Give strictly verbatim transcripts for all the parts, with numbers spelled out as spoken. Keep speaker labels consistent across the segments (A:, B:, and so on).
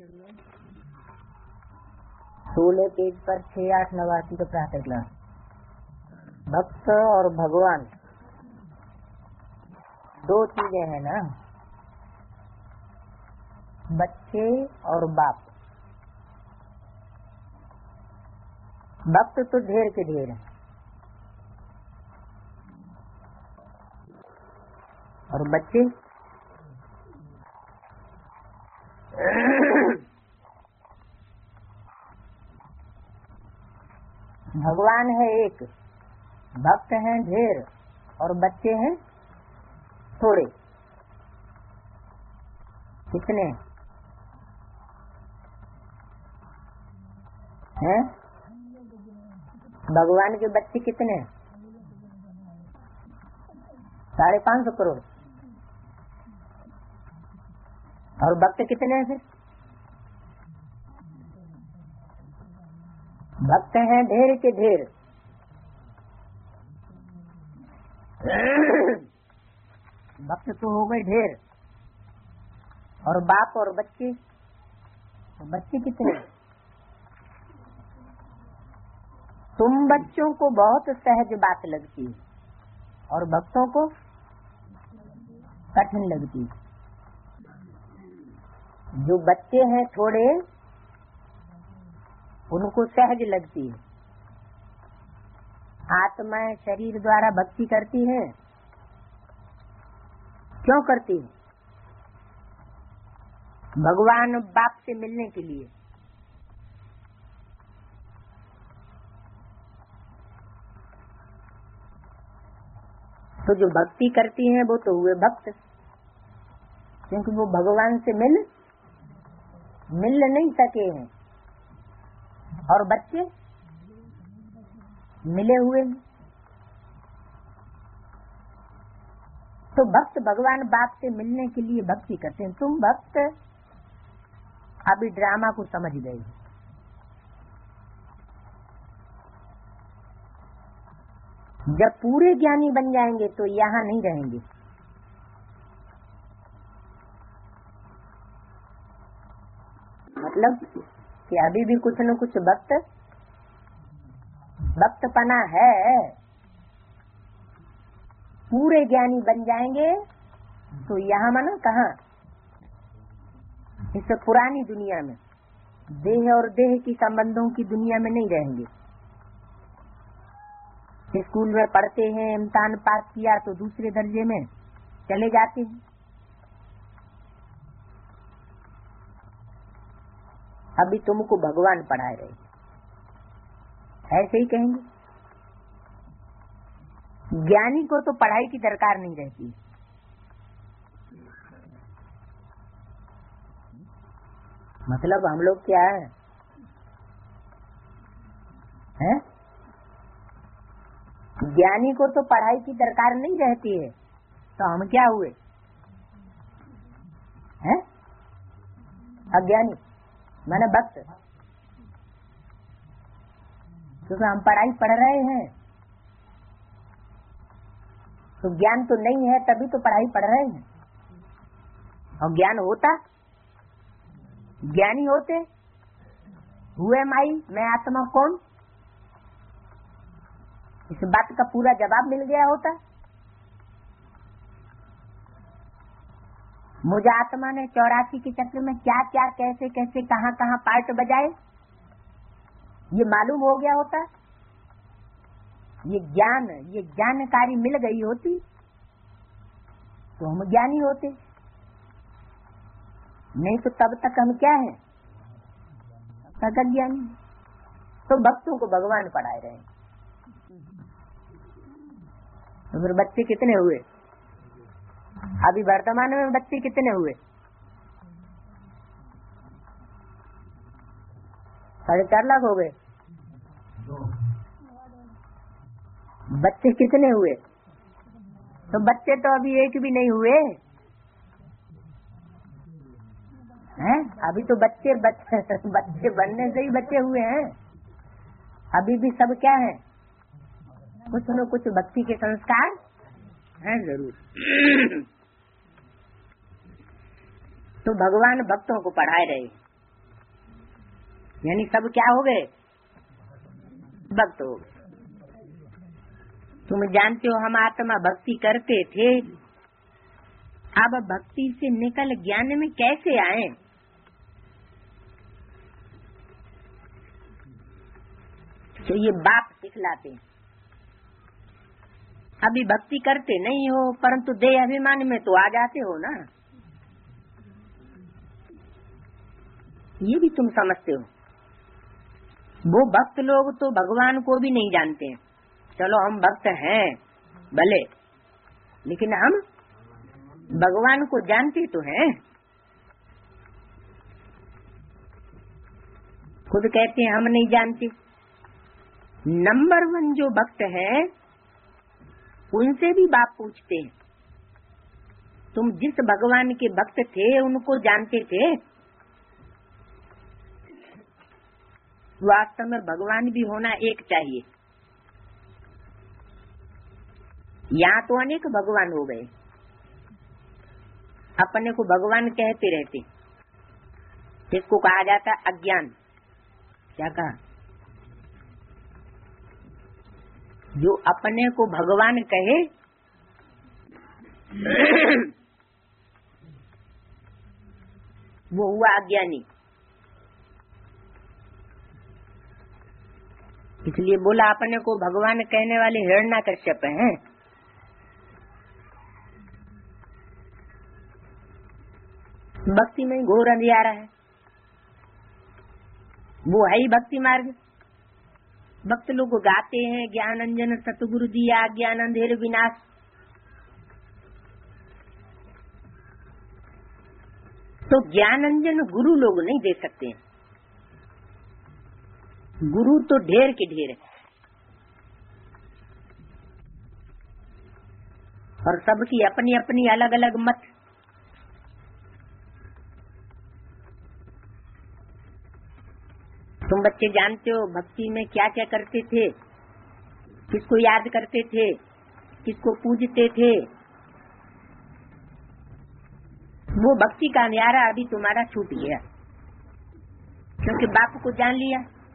A: सोलह पेज पर छह आठ नवासी का प्रातः क्लास। भक्त और भगवान दो चीजें हैं ना, बच्चे और बाप। भक्त तो ढेर के ढेर है और बच्चे भगवान है एक, भक्त हैं ढेर और बच्चे हैं थोड़े। कितने हैं? भगवान के बच्चे कितने? साढ़े पांच सौ करोड़। और भक्त कितने हैं? फिर भक्त हैं ढेर के ढेर। भक्त तो हो गए ढेर और बाप और बच्चे, तो बच्चे कितने? तुम बच्चों को बहुत सहज बात लगती है और भक्तों को कठिन लगती है। जो बच्चे हैं थोड़े उनको सहज लगती है। आत्माएं शरीर द्वारा भक्ति करती हैं। क्यों करती है? भगवान बाप से मिलने के लिए। तो जो भक्ति करती हैं वो तो हुए भक्त, क्योंकि वो भगवान से मिल मिल नहीं सके हैं। और बच्चे मिले हुए हैं। तो भक्त भगवान बाप से मिलने के लिए भक्ति करते हैं। तुम भक्त अभी ड्रामा को समझ गए। जब पूरे ज्ञानी बन जाएंगे तो यहाँ नहीं रहेंगे। मतलब कि अभी भी कुछ न कुछ भक्त भक्तपना है। पूरे ज्ञानी बन जाएंगे तो यहाँ माना कहाँ? इस पुरानी दुनिया में, देह और देह की संबंधों की दुनिया में नहीं रहेंगे। स्कूल में पढ़ते हैं, इम्तिहान पास किया तो दूसरे दर्जे में चले जाते हैं। अभी तुमको भगवान पढ़ा रहे, ऐसे ही कहेंगे। ज्ञानी को तो पढ़ाई की दरकार नहीं रहती। मतलब हम लोग क्या है, है? ज्ञानी को तो पढ़ाई की दरकार नहीं रहती है, तो हम क्या हुए? हैं? अज्ञानी माने भक्त। क्योंकि हम पढ़ाई पढ़ रहे हैं, तो ज्ञान तो नहीं है तभी तो पढ़ाई पढ़ रहे हैं। और ज्ञान होता, ज्ञानी होते, हुए माई मैं आत्मा कौन, इस बात का पूरा जवाब मिल गया होता। मुझे आत्मा ने चौरासी के चक्र में क्या क्या कैसे कैसे कहाँ कहाँ पार्ट बजाए, ये मालूम हो गया होता। ये ज्ञान, ये जानकारी मिल गई होती तो हम ज्ञानी होते। नहीं तो तब तक हम क्या हैं? तब तक ज्ञानी। तो भक्तों को भगवान पढ़ाए रहे। तो फिर बच्चे कितने हुए? अभी वर्तमान में बच्चे कितने हुए? साढ़े चार लाख हो गए। बच्चे कितने हुए? तो बच्चे तो अभी एक भी नहीं हुए हैं। अभी तो बच्चे बच्चे बच्चे बनने से ही बच्चे हुए हैं। अभी भी सब क्या है? कुछ न कुछ भक्ति के संस्कार हैं जरूर। तो भगवान भक्तों को पढ़ाए रहे। यानी सब क्या हो गए? भक्त हो गए। तुम जानते हो हम आत्मा भक्ति करते थे, अब भक्ति से निकल ज्ञान में कैसे आए? तो ये बाप सिखलाते हैं। अभी भक्ति करते नहीं हो, परंतु देह अभिमान में तो आ जाते हो ना, ये भी तुम समझते हो। वो भक्त लोग तो भगवान को भी नहीं जानते हैं। चलो हम भक्त हैं भले, लेकिन हम भगवान को जानते तो हैं। खुद कहते हैं हम नहीं जानते। नंबर वन जो भक्त है उनसे भी बाप पूछते हैं, तुम जिस भगवान के भक्त थे उनको जानते थे? वास्तव में भगवान भी होना एक चाहिए। यहाँ तो अनेक भगवान हो गए, अपने को भगवान कहते रहते। इसको कहा जाता अज्ञान। क्या कहा? जो अपने को भगवान कहे वो हुआ अज्ञानी। इसलिए बोला अपने को भगवान कहने वाले हिरण्याकश्यप हैं। भक्ति में घोर अंधियारा है, वो है ही भक्ति मार्ग। भक्त लोग गाते हैं ज्ञान अंजन सतगुरु दिया ज्ञान अंधेर विनाश। तो ज्ञान अंजन गुरु लोग नहीं दे सकते हैं। गुरु तो ढेर के ढेर है, और सबकी अपनी अपनी अलग अलग मत। तुम बच्चे जानते हो भक्ति में क्या क्या करते थे, किसको याद करते थे, किसको पूजते थे। वो भक्ति का अंधियारा अभी तुम्हारा छूट गया, क्योंकि बाप को जान लिया।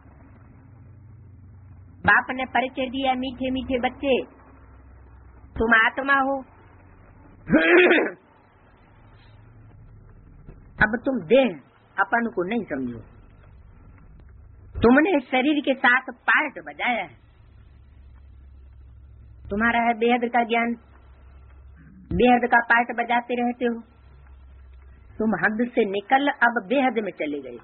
A: बाप ने परिचय दिया, मीठे मीठे बच्चे तुम आत्मा हो। अब तुम देह अपन को नहीं समझो। तुमने शरीर के साथ पार्ट बजाया है। तुम्हारा है बेहद का ज्ञान, बेहद का पार्ट बजाते रहते हो। तुम हद से निकल अब बेहद में चले गए।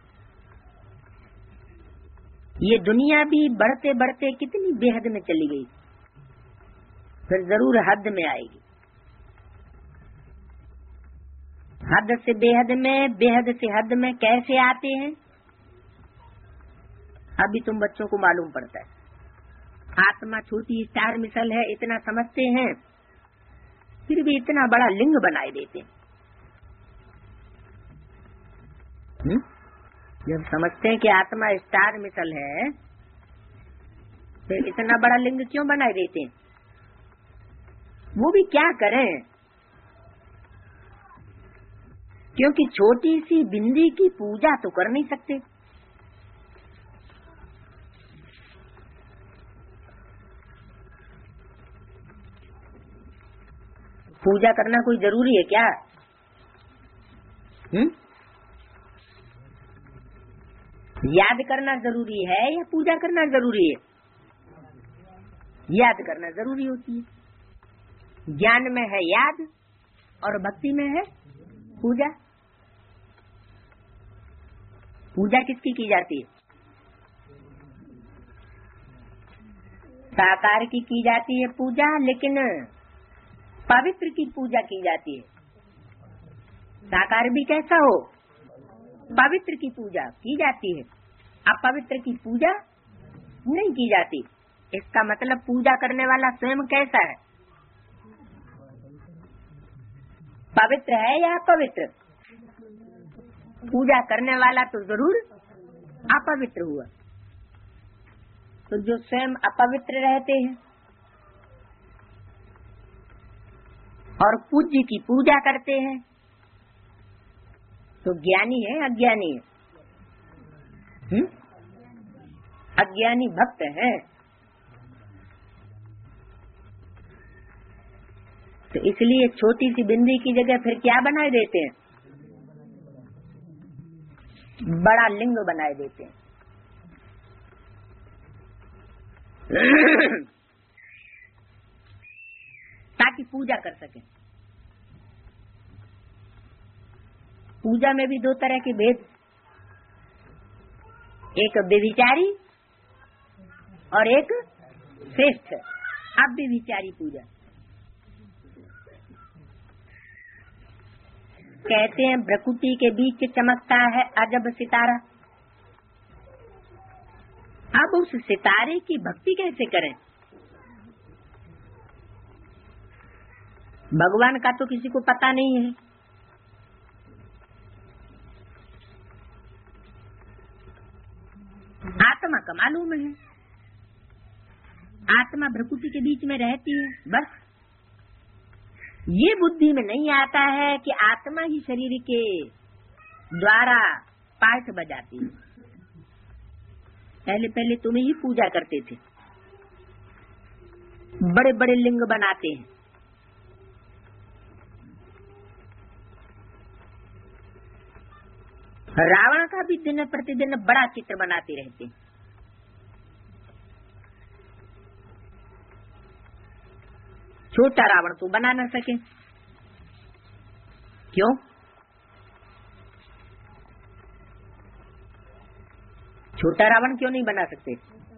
A: ये दुनिया भी बढ़ते बढ़ते कितनी बेहद में चली गई, फिर जरूर हद में आएगी। हद से बेहद में, बेहद से हद में कैसे आते हैं अभी तुम बच्चों को मालूम पड़ता है। आत्मा छोटी स्टार मिसल है इतना समझते हैं, फिर भी इतना बड़ा लिंग बनाए देते हैं। हुँ? जब समझते हैं कि आत्मा स्टार मिसल है, फिर इतना बड़ा लिंग क्यों बनाए देते हैं? वो भी क्या करें, क्योंकि छोटी सी बिंदी की पूजा तो कर नहीं सकते। पूजा करना कोई जरूरी है क्या? हुँ? याद करना जरूरी है या पूजा करना जरूरी है? याद करना जरूरी होती है। ज्ञान में है याद और भक्ति में है पूजा। पूजा किसकी की जाती है? साकार की की जाती है पूजा, लेकिन पवित्र की पूजा की जाती है। साकार भी कैसा हो, पवित्र की पूजा की जाती है। अपवित्र की पूजा नहीं की जाती। इसका मतलब पूजा करने वाला स्वयं कैसा है, पवित्र है या अपवित्र? पूजा करने वाला तो जरूर अपवित्र हुआ। तो जो स्वयं अपवित्र रहते हैं और पूज्य की पूजा करते हैं तो ज्ञानी है अज्ञानी है? हुँ? अज्ञानी भक्त हैं। तो इसलिए छोटी सी बिंदी की जगह फिर क्या बनाए देते हैं, बड़ा लिंग बनाए देते हैं। ताकि पूजा कर सके। पूजा में भी दो तरह के भेद, एक व्यभिचारी और एक श्रेष्ठ। अब व्यभिचारी पूजा कहते हैं भ्रकुटी के बीच चमकता है अजब सितारा। अब उस सितारे की भक्ति कैसे करें? भगवान का तो किसी को पता नहीं है। आत्मा का मालूम है, आत्मा भ्रकुटी के बीच में रहती है। बस ये बुद्धि में नहीं आता है कि आत्मा ही शरीर के द्वारा पाठ बजाती है। पहले पहले तुम ही पूजा करते थे, बड़े बड़े लिंग बनाते हैं। रावण का भी दिन प्रतिदिन बड़ा चित्र बनाते रहते हैं। छोटा रावण तो बना न सके। क्यों? छोटा रावण क्यों नहीं बना सकते?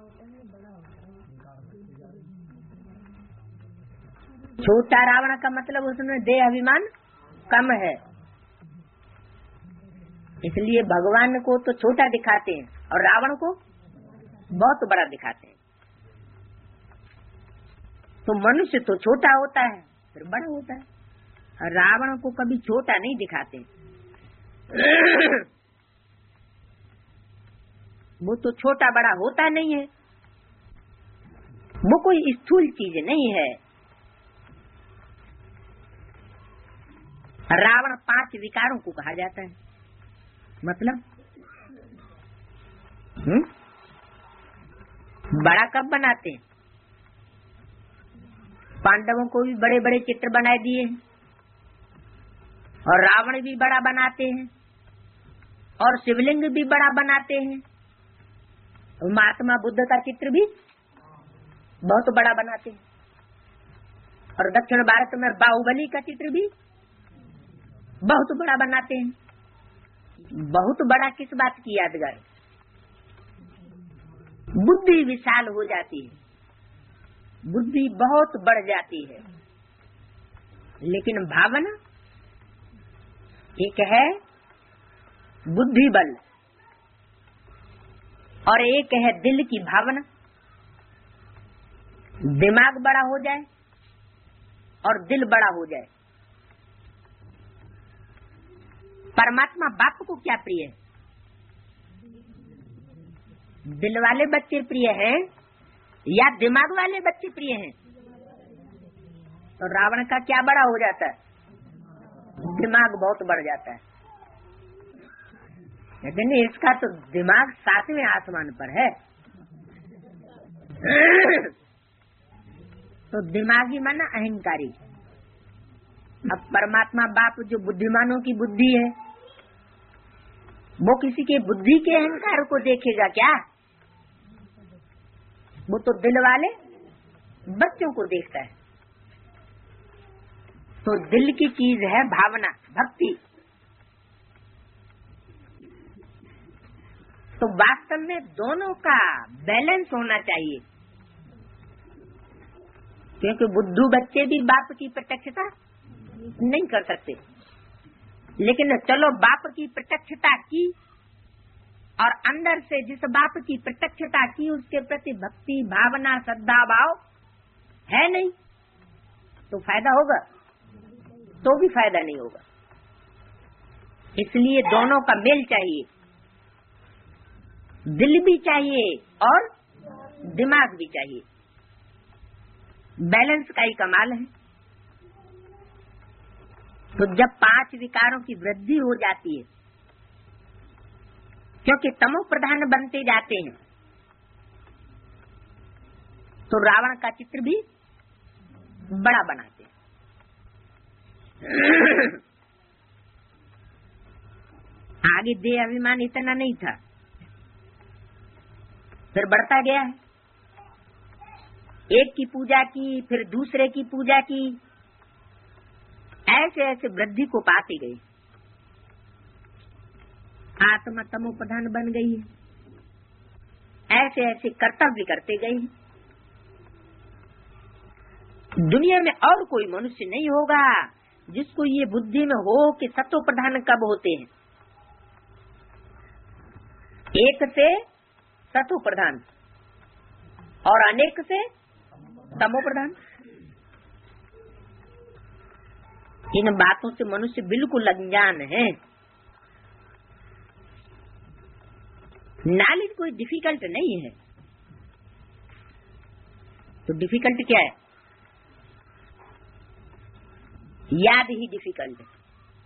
A: छोटा रावण का मतलब उसमें देह अभिमान कम है, इसलिए भगवान को तो छोटा दिखाते हैं और रावण को बहुत बड़ा दिखाते हैं। तो मनुष्य तो छोटा होता है फिर बड़ा होता है, और रावण को कभी छोटा नहीं दिखाते। वो तो छोटा बड़ा होता नहीं है, वो कोई स्थूल चीज नहीं है। रावण पांच विकारों को कहा जाता है। मतलब हुँ? बड़ा कब बनाते हैं? पांडवों को भी बड़े बड़े चित्र बनाए दिए हैं, और रावण भी बड़ा बनाते हैं, और शिवलिंग भी बड़ा बनाते हैं, और महात्मा बुद्ध का चित्र भी बहुत बड़ा बनाते हैं, और दक्षिण भारत में बाहुबली का चित्र भी बहुत बड़ा बनाते हैं। बहुत बड़ा किस बात की यादगार? बुद्धि विशाल हो जाती है, बुद्धि बहुत बढ़ जाती है। लेकिन भावना एक है बुद्धि बल, और एक है दिल की भावना। दिमाग बड़ा हो जाए और दिल बड़ा हो जाए। परमात्मा बाप को क्या प्रिय है? दिल वाले बच्चे प्रिय हैं या दिमाग वाले बच्चे प्रिय हैं? तो रावण का क्या बड़ा हो जाता है? दिमाग बहुत बढ़ जाता है। लेकिन इसका तो दिमाग सातवें आसमान पर है। तो दिमागी माना अहंकारी। अब परमात्मा बाप जो बुद्धिमानों की बुद्धि है, वो किसी के बुद्धि के अहंकार को देखेगा क्या? वो तो दिल वाले बच्चों को देखता है। तो दिल की चीज है भावना, भक्ति। तो वास्तव में दोनों का बैलेंस होना चाहिए, क्योंकि बुद्धू बच्चे भी बाप की प्रत्यक्षता नहीं कर सकते। लेकिन चलो बाप की प्रत्यक्षता की, और अंदर से जिस बाप की प्रत्यक्षता की उसके प्रति भक्ति भावना श्रद्धा भाव है नहीं, तो फायदा होगा? तो भी फायदा नहीं होगा। इसलिए दोनों का मेल चाहिए, दिल भी चाहिए और दिमाग भी चाहिए। बैलेंस का ही कमाल है। तो जब पांच विकारों की वृद्धि हो जाती है, क्योंकि तमो प्रधान बनते जाते हैं, तो रावण का चित्र भी बड़ा बनाते। आगे देह अभिमान इतना नहीं था, फिर बढ़ता गया है। एक की पूजा की, फिर दूसरे की पूजा की, ऐसे ऐसे वृद्धि को पाती गई। आत्मा तमो प्रधान बन गई है, ऐसे ऐसे कर्तव्य करते गई। दुनिया में और कोई मनुष्य नहीं होगा जिसको ये बुद्धि में हो कि सतो प्रधान कब होते हैं। एक से सतो प्रधान और अनेक से तमो प्रधान। इन बातों से मनुष्य बिल्कुल अनजान है। नॉलेज कोई डिफिकल्ट नहीं है, तो डिफिकल्ट क्या है? याद ही डिफिकल्ट है।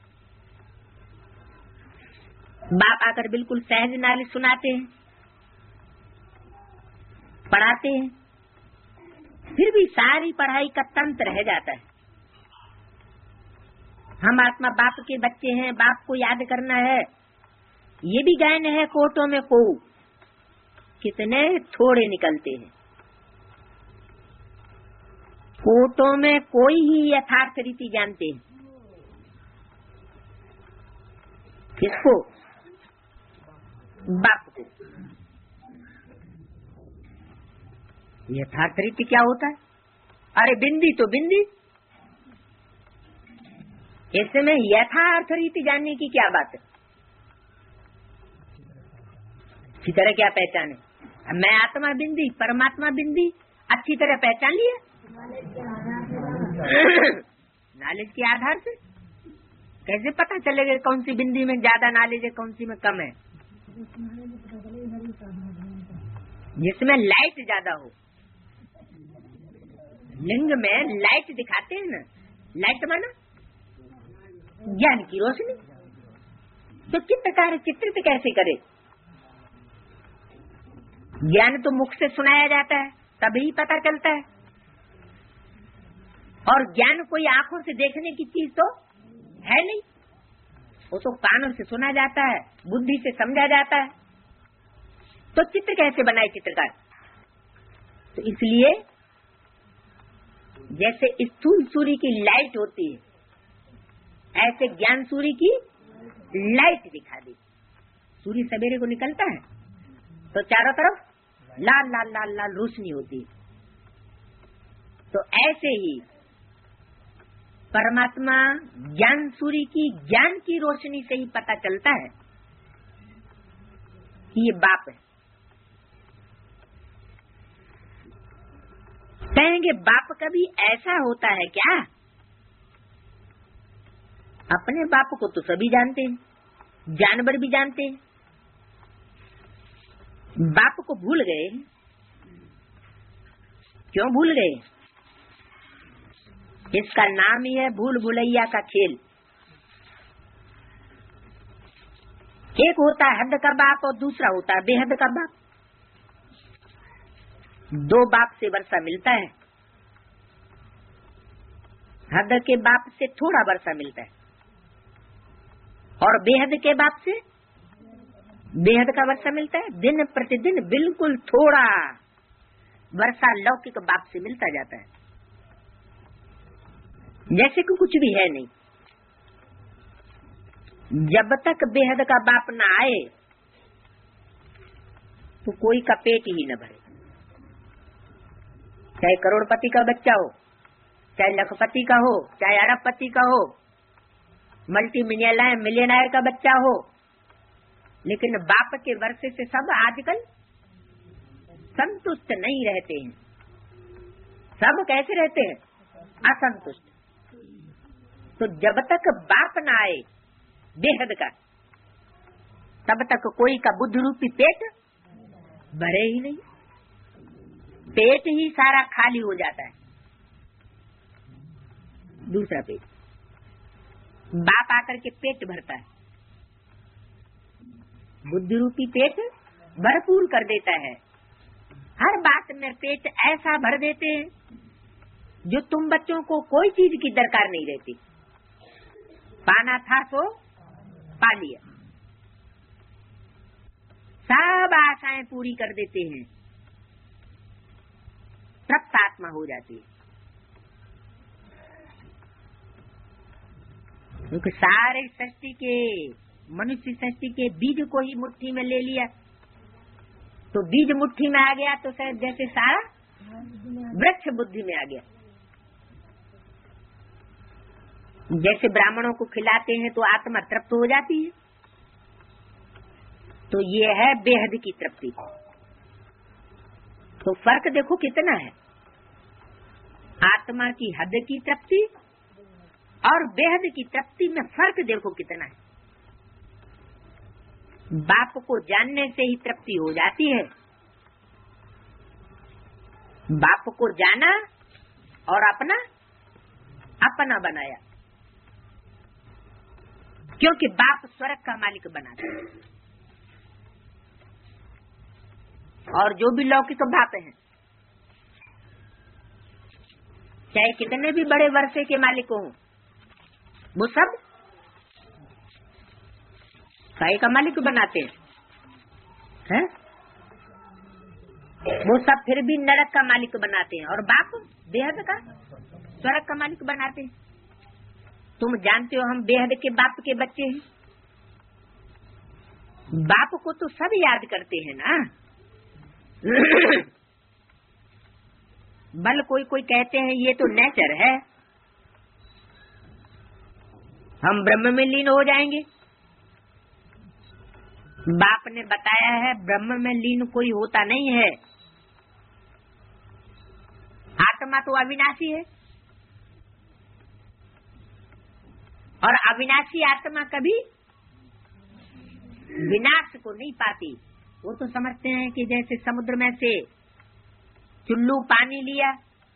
A: बाप आकर बिल्कुल सहज नॉलेज सुनाते हैं, पढ़ाते हैं, फिर भी सारी पढ़ाई का तंत्र रह जाता है। हम आत्मा बाप के बच्चे हैं, बाप को याद करना है, ये भी गायन है कोटों में को कितने थोड़े निकलते हैं। कोटों में कोई ही यथार्थ रीति जानते हैं। किसको? बाप को। यथार्थ रीति क्या होता है? अरे बिंदी तो बिंदी, ऐसे में यथार्थ रीति जानने की क्या बात है? अच्छी तरह क्या पहचाने? मैं आत्मा बिंदी, परमात्मा बिंदी अच्छी तरह पहचान लिया नॉलेज के आधार से। कैसे पता चलेगा कौन सी बिंदी में ज्यादा नॉलेज है, कौन सी में कम है? जिसमें लाइट ज्यादा हो। लिंग में लाइट दिखाते हैं ना, लाइट माना ज्ञान की रोशनी। तो चित्रकार चित्रित कैसे करे? ज्ञान तो मुख से सुनाया जाता है, तभी पता चलता है। और ज्ञान कोई आंखों से देखने की चीज तो है नहीं, वो तो कानों से सुना जाता है, बुद्धि से समझा जाता है। तो चित्र कैसे बनाए चित्रकार? तो इसलिए जैसे स्थूल सूर्य की लाइट होती है, ऐसे ज्ञान सूर्य की लाइट दिखा दी। सूर्य सवेरे को निकलता है तो चारों तरफ लाल लाल लाल लाल रोशनी होती है। तो ऐसे ही परमात्मा ज्ञान सूर्य की ज्ञान की रोशनी से ही पता चलता है कि ये बाप है। कहेंगे बाप कभी ऐसा होता है क्या? अपने बाप को तो सभी जानते हैं, जानवर भी जानते हैं। बाप को भूल गए। क्यों भूल गए? इसका नाम ही है भूल भुलैया का खेल। एक होता है हद का बाप और दूसरा होता है बेहद का बाप। दो बाप से वर्षा मिलता है, हद के बाप से थोड़ा वर्षा मिलता है और बेहद के बाप से बेहद का वर्षा मिलता है। दिन प्रतिदिन बिल्कुल थोड़ा वर्षा लौकिक बाप से मिलता जाता है, जैसे कि कुछ भी है नहीं। जब तक बेहद का बाप न आए तो कोई का पेट ही न भरे। चाहे करोड़पति का बच्चा हो, चाहे लखपति का हो, चाहे अरबपति का हो, मल्टी मिलियनर मिलियनर का बच्चा हो, लेकिन बाप के वर्षे से सब आजकल संतुष्ट नहीं रहते हैं। सब कैसे रहते हैं? असंतुष्ट। तो जब तक बाप न आए बेहद का, तब तक कोई का बुद्ध रूपी पेट भरे ही नहीं। पेट ही सारा खाली हो जाता है। दूसरा पेट, बाप आकर के पेट भरता है, बुद्धि रूपी पेट भरपूर कर देता है। हर बात में पेट ऐसा भर देते हैं जो तुम बच्चों को कोई चीज की दरकार नहीं रहती। पाना था तो पा लिया, सब आशाएं पूरी कर देते हैं, तृप्त आत्मा हो जाती है। क्योंकि सारे सृष्टि के मनुष्य सृष्टि के बीज को ही मुट्ठी में ले लिया, तो बीज मुट्ठी में आ गया तो शायद जैसे सारा वृक्ष बुद्धि में आ गया। जैसे ब्राह्मणों को खिलाते हैं तो आत्मा तृप्त हो जाती है, तो ये है बेहद की तृप्ति। तो फर्क देखो कितना है, आत्मा की हद की तृप्ति और बेहद की तृप्ति में फर्क देखो कितना है। बाप को जानने से ही तृप्ति हो जाती है, बाप को जाना और अपना अपना बनाया, क्योंकि बाप स्वर्ग का मालिक बनाता है। और जो भी लौकिक बाप हैं, चाहे कितने भी बड़े वर्षे के मालिक हों, वो सब काय का मालिक बनाते हैं, हैं? वो सब फिर भी नरक का मालिक बनाते हैं, और बाप बेहद का स्वर्ग का मालिक बनाते हैं। तुम जानते हो हम बेहद के बाप के बच्चे हैं। बाप को तो सब याद करते हैं ना। बल कोई कोई कहते हैं ये तो नेचर है, हम ब्रह्म में लीन हो जाएंगे। बाप ने बताया है ब्रह्म में लीन कोई होता नहीं है, आत्मा तो अविनाशी है, और अविनाशी आत्मा कभी विनाश को नहीं पाती। वो तो समझते हैं कि जैसे समुद्र में से चुल्लू पानी लिया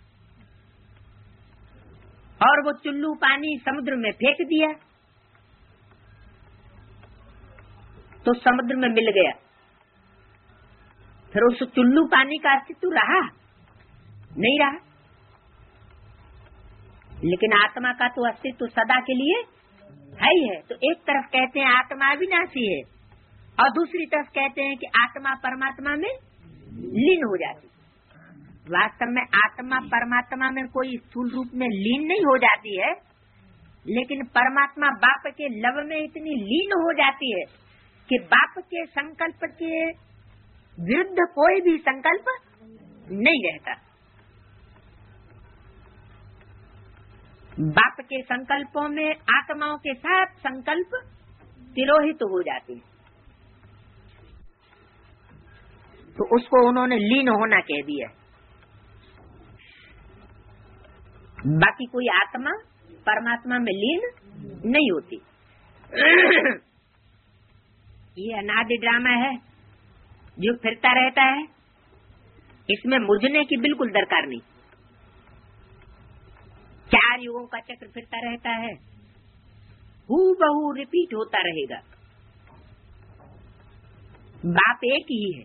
A: और वो चुल्लू पानी समुद्र में फेंक दिया तो समुद्र में मिल गया, फिर उस चुल्लू पानी का अस्तित्व रहा नहीं रहा। लेकिन आत्मा का तो अस्तित्व सदा के लिए है ही है। तो एक तरफ कहते हैं आत्मा अविनाशी है, और दूसरी तरफ कहते हैं कि आत्मा परमात्मा में लीन हो जाती। वास्तव में आत्मा परमात्मा में कोई स्थूल रूप में लीन नहीं हो जाती है, लेकिन परमात्मा बाप के लव में इतनी लीन हो जाती है कि बाप के संकल्प के विरुद्ध कोई भी संकल्प नहीं रहता। बाप के संकल्पों में आत्माओं के साथ संकल्प तिरोहित तो हो जाते हैं, तो उसको उन्होंने लीन होना कह दिया। बाकी कोई आत्मा परमात्मा में लीन नहीं होती। ये अनादि ड्रामा है जो फिरता रहता है, इसमें मुझने की बिल्कुल दरकार नहीं। चार युगों का चक्र फिरता रहता है, हूबहू रिपीट होता रहेगा। बाप एक ही है,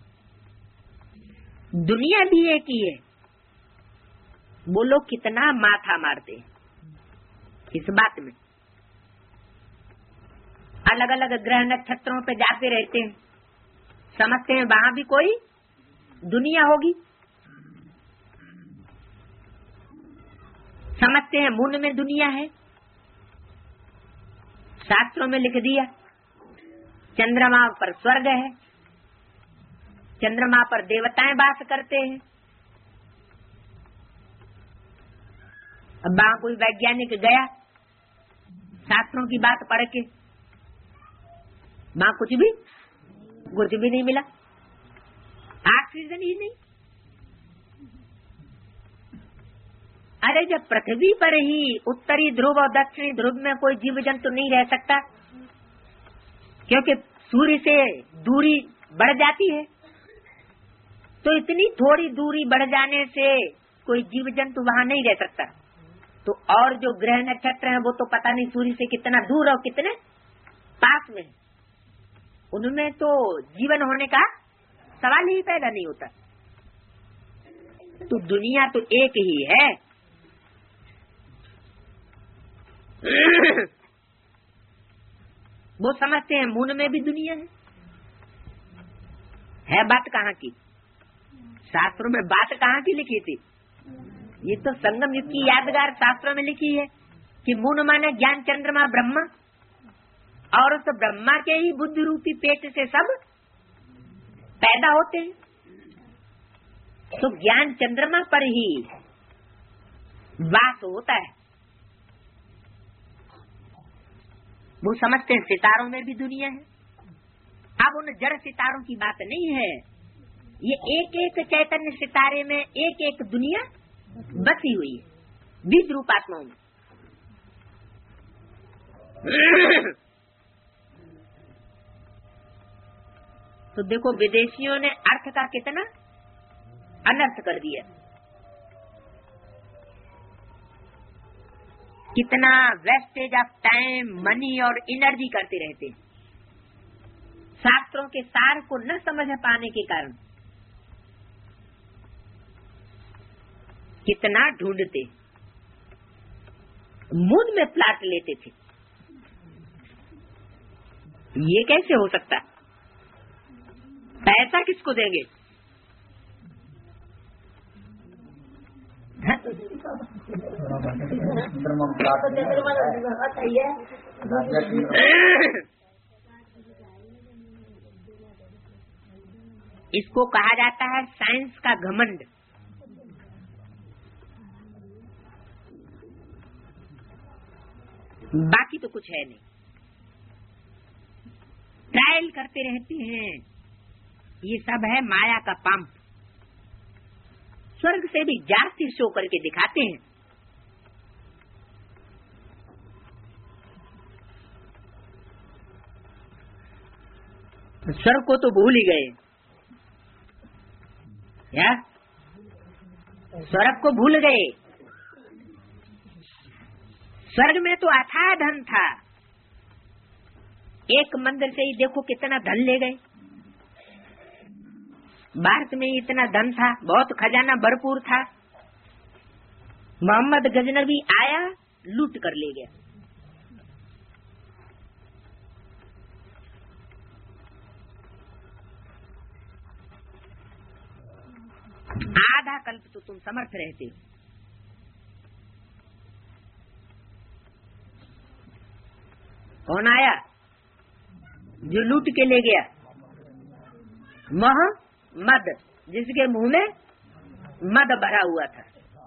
A: दुनिया भी एक ही है। वो लोग कितना माथा मारते हैं इस बात में, अलग अलग ग्रह नक्षत्रों पे जाते रहते हैं, समझते हैं वहां भी कोई दुनिया होगी, समझते हैं मून में दुनिया है। शास्त्रों में लिख दिया चंद्रमा पर स्वर्ग है, चंद्रमा पर देवताएं वास करते हैं। अब वहां कोई वैज्ञानिक गया शास्त्रों की बात पढ़ के, वहां कुछ भी कुछ भी नहीं मिला, ऑक्सीजन ही नहीं। अरे जब पृथ्वी पर ही उत्तरी ध्रुव और दक्षिणी ध्रुव में कोई जीव जंतु नहीं रह सकता, क्योंकि सूर्य से दूरी बढ़ जाती है, तो इतनी थोड़ी दूरी बढ़ जाने से कोई जीव जंतु वहां नहीं रह सकता। तो और जो ग्रह नक्षत्र हैं वो तो पता नहीं सूर्य से कितना दूर और कितने पास में, उनमें तो जीवन होने का सवाल ही पैदा नहीं होता। किंतु दुनिया तो एक ही है। वो समझते हैं मून में भी दुनिया है। है बात कहाँ की? शास्त्रों में बात कहाँ की लिखी थी? ये तो संगम युग की यादगार शास्त्रों में लिखी है कि मून माने ज्ञान चंद्रमा ब्रह्मा, और उस ब्रह्मा के ही बुद्धि रूपी पेट से सब पैदा होते हैं। तो ज्ञान चंद्रमा पर ही वास होता है। वो समझते हैं सितारों में भी दुनिया है। अब उन जड़ सितारों की बात नहीं है, ये एक एक चैतन्य सितारे में एक एक दुनिया बसी हुई है बीज रूपात्माओं में। तो देखो विदेशियों ने अर्थ का कितना अनर्थ कर दिया, कितना वेस्टेज ऑफ टाइम, मनी और एनर्जी करते रहते हैं शास्त्रों के सार को न समझ पाने के कारण। कितना ढूंढते, मुंह में प्लाट लेते थे। ये कैसे हो सकता? पैसा किसको देंगे? इसको कहा जाता है साइंस का घमंड। बाकी तो कुछ है नहीं, ट्रायल करते रहते हैं। ये सब है माया का पंप। स्वर्ग से भी जास्ती शो करके दिखाते हैं। तो स्वर्ग को तो भूल ही गए या? स्वर्ग को भूल गए। स्वर्ग में तो अथाह धन था। एक मंदिर से ही देखो कितना धन ले गए। भारत में इतना धन था, बहुत खजाना भरपूर था। मोहम्मद गजनवी आया, लूट कर ले गया। आधा कल्प तो तुम समर्थ रहते हो। कौन आया जो लूट के ले गया? मह मद, जिसके मुंह में मद भरा हुआ था।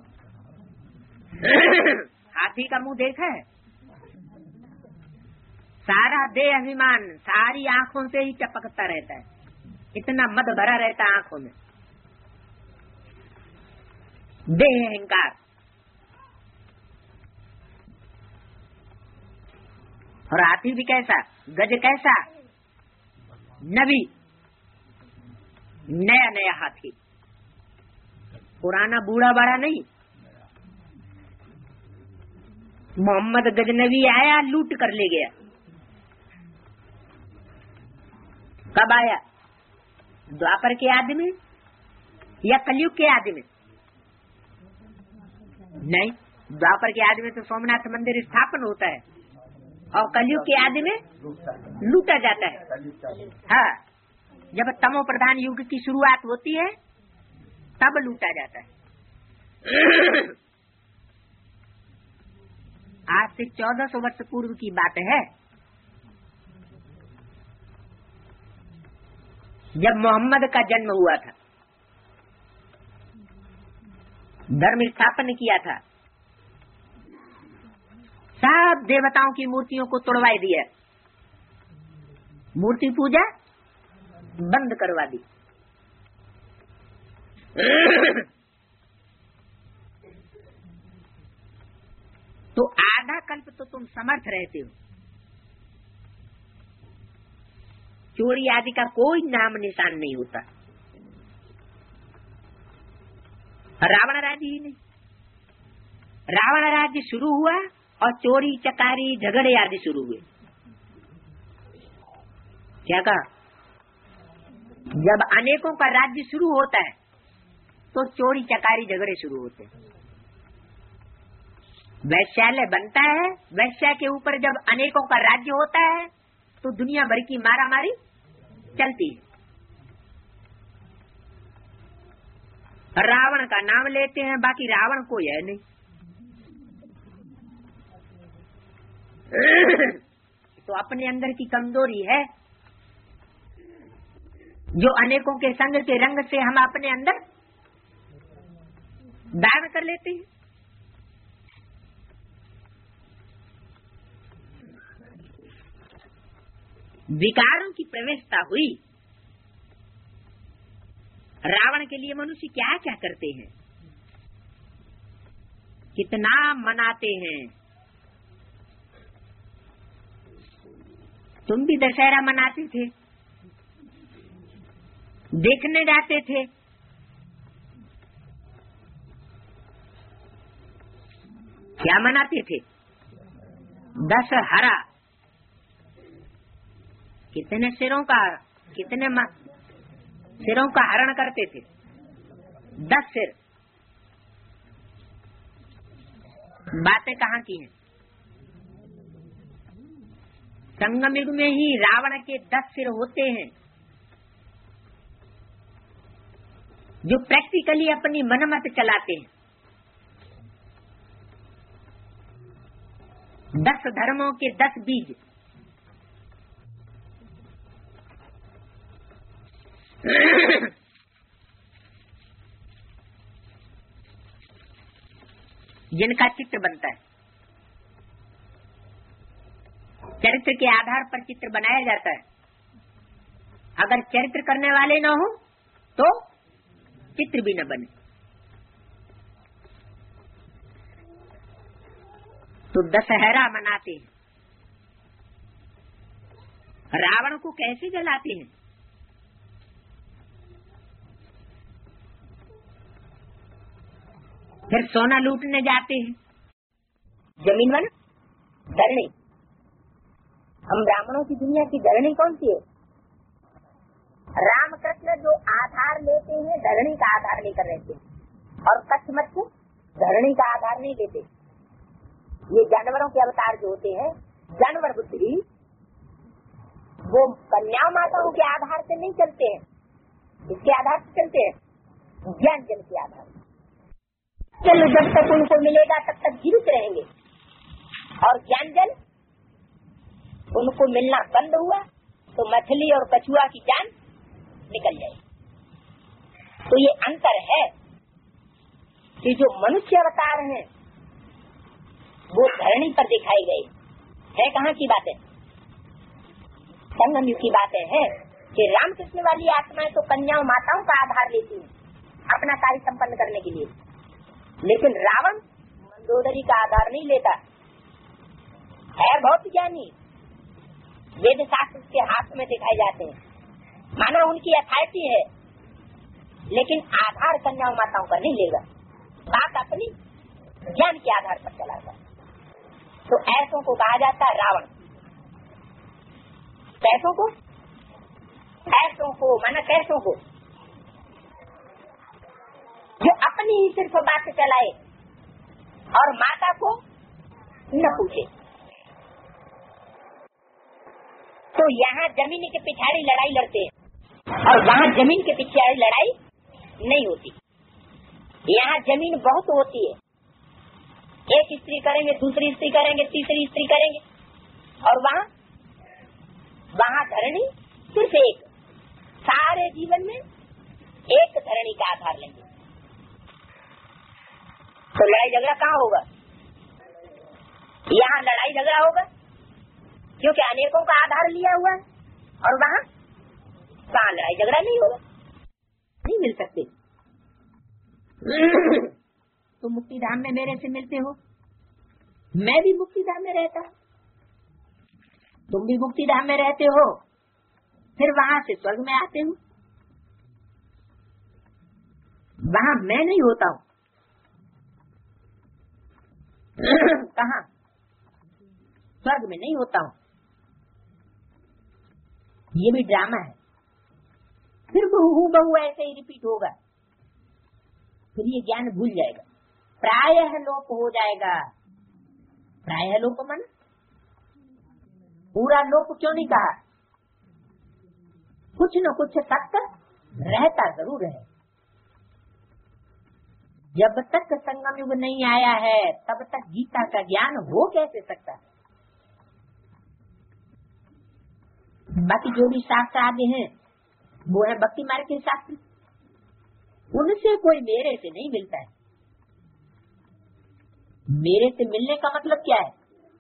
A: हाथी का मुंह देखा है? सारा देह अभिमान सारी आंखों से ही चपकता रहता है, इतना मद भरा रहता है आंखों में। देह अहंकार। और हाथी भी कैसा? गज कैसा? नबी, नया नया हाथी, पुराना बूढ़ा बड़ा नहीं। मोहम्मद गजनवी आया, लूट कर ले गया। कब आया? द्वापर के आदि में या कलयुग के आदि में? नहीं, द्वापर के आदि में तो सोमनाथ मंदिर स्थापन होता है, और कलयुग के आदि में लूटा जाता है। हाँ, जब तमो प्रधान युग की शुरुआत होती है तब लूटा जाता है। आज से चौदह सौ वर्ष पूर्व की बात है, जब मोहम्मद का जन्म हुआ था, धर्म स्थापन किया था, सब देवताओं की मूर्तियों को तोड़वा दिया, मूर्ति पूजा बंद करवा दी। तो आधा कल्प तो तुम समर्थ रहते हो। चोरी आदि का कोई नाम निशान नहीं होता। रावण राज्य ही नहीं, रावण राज्य शुरू हुआ और चोरी चकारी झगड़े आदि शुरू हुए। क्या कहा? जब अनेकों का राज्य शुरू होता है तो चोरी चकारी झगड़े शुरू होते हैं। वैश्यालय बनता है, वैश्या के ऊपर जब अनेकों का राज्य होता है तो दुनिया भर की मारामारी चलती है। रावण का नाम लेते हैं, बाकी रावण कोई है नहीं। तो अपने अंदर की कमजोरी है जो अनेकों के संग के रंग से हम अपने अंदर धारण कर लेते हैं। विकारों की प्रवेशता हुई। रावण के लिए मनुष्य क्या क्या करते हैं, कितना मनाते हैं। तुम भी दशहरा मनाते थे, देखने जाते थे। क्या मनाते थे? दशहरा। कितने सिरों का कितने सिरों का हरण करते थे? दस सिर। बातें कहाँ की हैं? संगम युग में ही रावण के दस सिर होते हैं, जो प्रैक्टिकली अपनी मनमत चलाते हैं। दस धर्मों के दस बीज। जिनका चित्र बनता है, चरित्र के आधार पर चित्र बनाया जाता है। अगर चरित्र करने वाले न हो तो चित्र भी न बने। तो दशहरा मनाते हैं। रावण को कैसे जलाते हैं? फिर सोना लूटने जाते हैं। जमीन वन धरणी। हम ब्राह्मणों की दुनिया की धरणी कौन सी है? रामकृष्ण जो आधार लेते हैं धरणी का आधार लेकर रहते हैं, और कच्छ मच्छ धरणी का आधार नहीं लेते। ये जानवरों के अवतार जो होते हैं, जानवर बुद्धि, वो कन्या माताओं के आधार से नहीं चलते हैं। इसके आधार से चलते हैं ज्ञान जल के आधार से। चलो जब तक उनको मिलेगा तब तक जीवित रहेंगे, और ज्ञान जल उनको मिलना बंद हुआ तो मछली और कछुआ की जान निकल जाएगी। तो ये अंतर है कि जो मनुष्य अवतार हैं वो धरणी पर दिखाई गई है। कहाँ की बातें? संगम युग की बातें हैं कि रामकृष्ण वाली आत्माएं तो कन्याओं माताओं का आधार लेती हैं अपना कार्य संपन्न करने के लिए, लेकिन रावण मंदोदरी का आधार नहीं लेता है। बहुत ज्ञानी वेद शास्त्र के हाथ में दिखाए जाते हैं, माना उनकी अथॉरिटी है, लेकिन आधार कन्याओं माताओं का नहीं लेगा। बात अपनी ज्ञान के आधार पर चलाता। तो ऐसों को कहा जाता है रावण। कैसों को? ऐसों को माना कैसों को जो अपनी ही सिर्फ बात चलाए और माता को न पूछे। तो यहाँ जमीन के पिछाड़ी लड़ाई लड़ते हैं और वहाँ जमीन के पिछाड़ी लड़ाई नहीं होती। यहाँ जमीन बहुत होती है। एक स्त्री करेंगे, दूसरी स्त्री करेंगे, तीसरी स्त्री करेंगे, और वहाँ वहाँ धरणी सिर्फ एक। सारे जीवन में एक धरणी का आधार लेंगे। तो लड़ाई झगड़ा कहाँ होगा? यहाँ लड़ाई झगड़ा होगा क्योंकि अनेकों का आधार लिया हुआ है, और वहाँ वहाँ लड़ाई झगड़ा नहीं होगा, नहीं मिल सकते। तो मुक्ति धाम में मेरे से मिलते हो, मैं भी मुक्ति धाम में रहता, तुम भी मुक्ति धाम में रहते हो, फिर वहाँ से स्वर्ग में आते हो। वहाँ मैं नहीं होता हूँ। कहाँ? स्वर्ग में नहीं होता हूँ। ये भी ड्रामा है। फिर हूँ बहू ऐसे ही रिपीट होगा। फिर ये ज्ञान भूल जाएगा, प्रायः लोप हो जाएगा। प्रायः लोप मन पूरा लोप क्यों नहीं कहा, कुछ न कुछ सत्य रहता जरूर है। जब तक संगम युग नहीं आया है तब तक गीता का ज्ञान हो कैसे सकता है। बाकी जो भी शास्त्र आगे हैं वो है भक्ति मार्ग के शास्त्र, उनसे कोई मेरे से नहीं मिलता है। मेरे से मिलने का मतलब क्या है,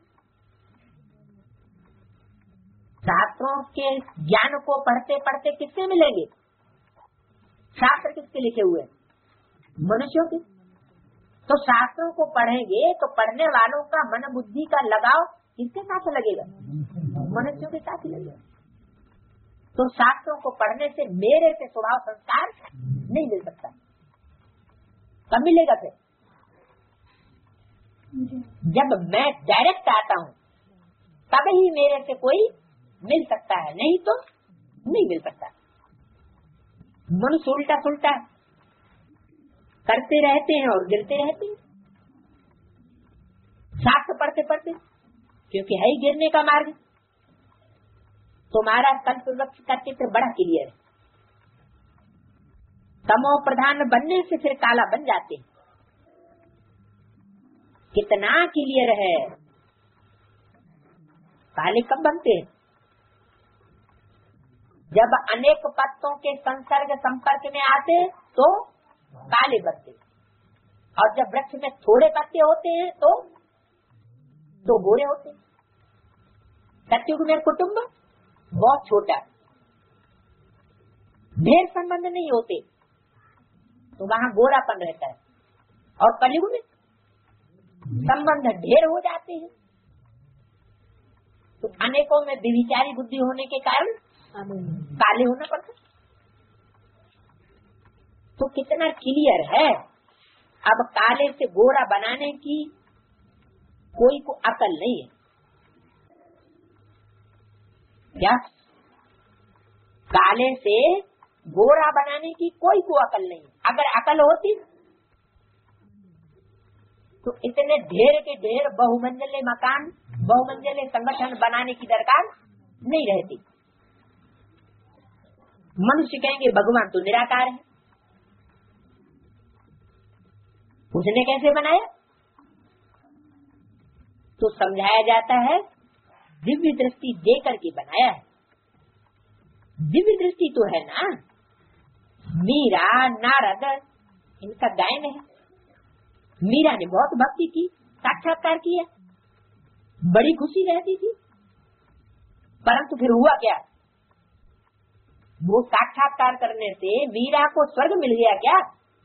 A: शास्त्रों के ज्ञान को पढ़ते पढ़ते किससे मिलेंगे, शास्त्र किसके लिखे हुए, मनुष्यों के। तो शास्त्रों को पढ़ेंगे तो पढ़ने वालों का मन बुद्धि का लगाव किसके साथ लगेगा, मनुष्यों के साथ ही लगेगा। तो शास्त्रों को पढ़ने से मेरे से स्वभाव संस्कार नहीं मिल सकता। कब मिलेगा फिर, जब मैं डायरेक्ट आता हूँ तब ही मेरे से कोई मिल सकता है, नहीं तो नहीं मिल सकता। मनुष्य उल्टा सुल्टा करते रहते हैं और गिरते रहते हैं, शास्त्र पढ़ते पढ़ते, क्योंकि है ही गिरने का मार्ग। तुम्हारा कल्प वृक्ष का चित्र बड़ा क्लियर है, तमो प्रधान बनने से फिर काला बन जाते हैं। कितना क्लियर है, काले कब बनते हैं, जब अनेक पत्तों के संसर्ग संपर्क में आते तो काले बनते, और जब वृक्ष में थोड़े पत्ते होते हैं तो तो गोरे होते हैं। सत्युग में कुटुंब बहुत छोटा, ढेर संबंध नहीं होते तो वहाँ गोरापन रहता है, और कलयुग में संबंध ढेर हो जाते हैं तो अनेकों में विविचारी बुद्धि होने के कारण काले होना पड़ता। तो कितना क्लियर है, अब काले से गोरा बनाने की कोई को अकल नहीं है क्या, काले से गोरा बनाने की कोई को अकल नहीं। अगर अकल होती तो इतने ढेर के ढेर बहुमंजिले मकान, बहुमंजिले संगठन बनाने की दरकार नहीं रहती। मनुष्य कहेंगे भगवान तो निराकार है, उसने कैसे बनाया, तो समझाया जाता है दिव्य दृष्टि देकर के बनाया है। दिव्य दृष्टि तो है ना, मीरा नारद इनका गायन है। मीरा ने बहुत भक्ति की, साक्षात्कार किया, बड़ी खुशी रहती थी, परंतु फिर हुआ क्या, वो साक्षात्कार करने से मीरा को स्वर्ग मिल गया क्या,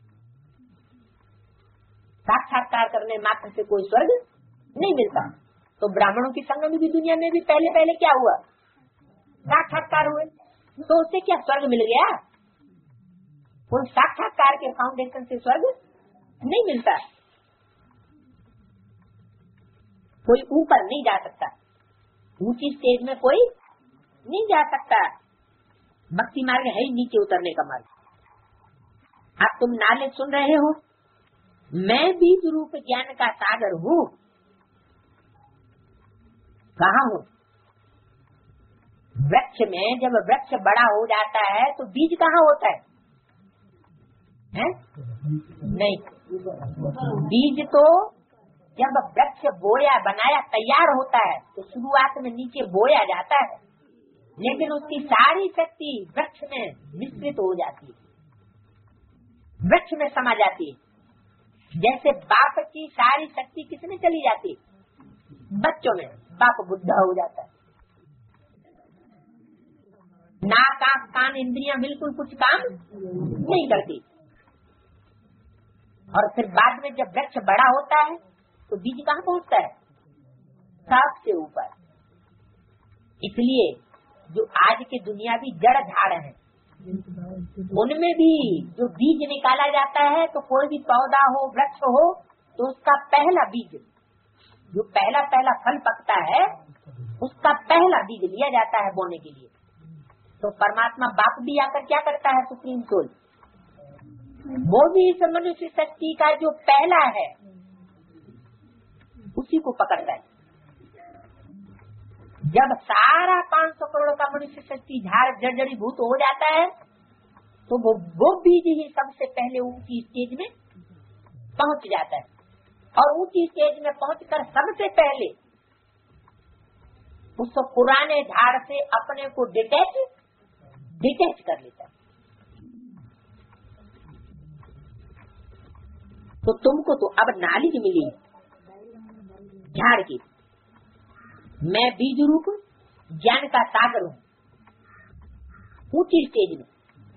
A: साक्षात्कार करने मात्र से कोई स्वर्ग नहीं मिलता। तो ब्राह्मणों की संगम की दुनिया में भी पहले पहले क्या हुआ, साक्षात्कार हुए, तो उससे क्या स्वर्ग मिल गया, उन साक्षात्कार के फाउंडेशन से स्वर्ग नहीं मिलता। कोई ऊपर नहीं जा सकता, ऊंची स्टेज में कोई नहीं जा सकता। भक्ति मार्ग है ही नीचे उतरने का मार्ग। अब तुम नाले सुन रहे हो, मैं बीज रूप ज्ञान का सागर हूँ। कहाँ हूँ, वृक्ष में। जब वृक्ष बड़ा हो जाता है तो बीज कहाँ होता है, है? नहीं, बीज तो जब वृक्ष बोया बनाया तैयार होता है तो शुरुआत में नीचे बोया जाता है, लेकिन उसकी सारी शक्ति वृक्ष में मिश्रित हो जाती है, वृक्ष में समा जाती है। जैसे बाप की सारी शक्ति किसमें चली जाती है, बच्चों में। बाप बुढ़ा हो जाता है, नाक आँख कान इंद्रियां बिल्कुल कुछ काम नहीं करती, और फिर बाद में जब वृक्ष बड़ा होता है तो बीज कहाँ पहुँचता है, सबसे ऊपर। इसलिए जो आज के दुनियावी जड़ झाड़ है उनमें भी जो बीज निकाला जाता है, तो कोई भी पौधा हो वृक्ष हो तो उसका पहला बीज, जो पहला पहला फल पकता है, उसका पहला बीज लिया जाता है बोने के लिए। तो परमात्मा बाप भी आकर क्या करता है, सुप्रीम सोल वो भी इस मनुष्य शक्ति का जो पहला है उसी को पकड़ता है। जब सारा पाँच सौ करोड़ का मनुष्य शक्ति झाड़ जर्जरी भूत हो जाता है तो वो वो बीज ही सबसे पहले ऊंची स्टेज में पहुंच जाता है और ऊंची स्टेज में पहुंचकर सबसे पहले उस पुराने झाड़ से अपने को डिटैच डिटैच कर लेता है। तो तुमको तो अब नॉलेज मिली झाड़ की। मैं बीज रूप ज्ञान का सागर हूँ ऊंची स्टेज में,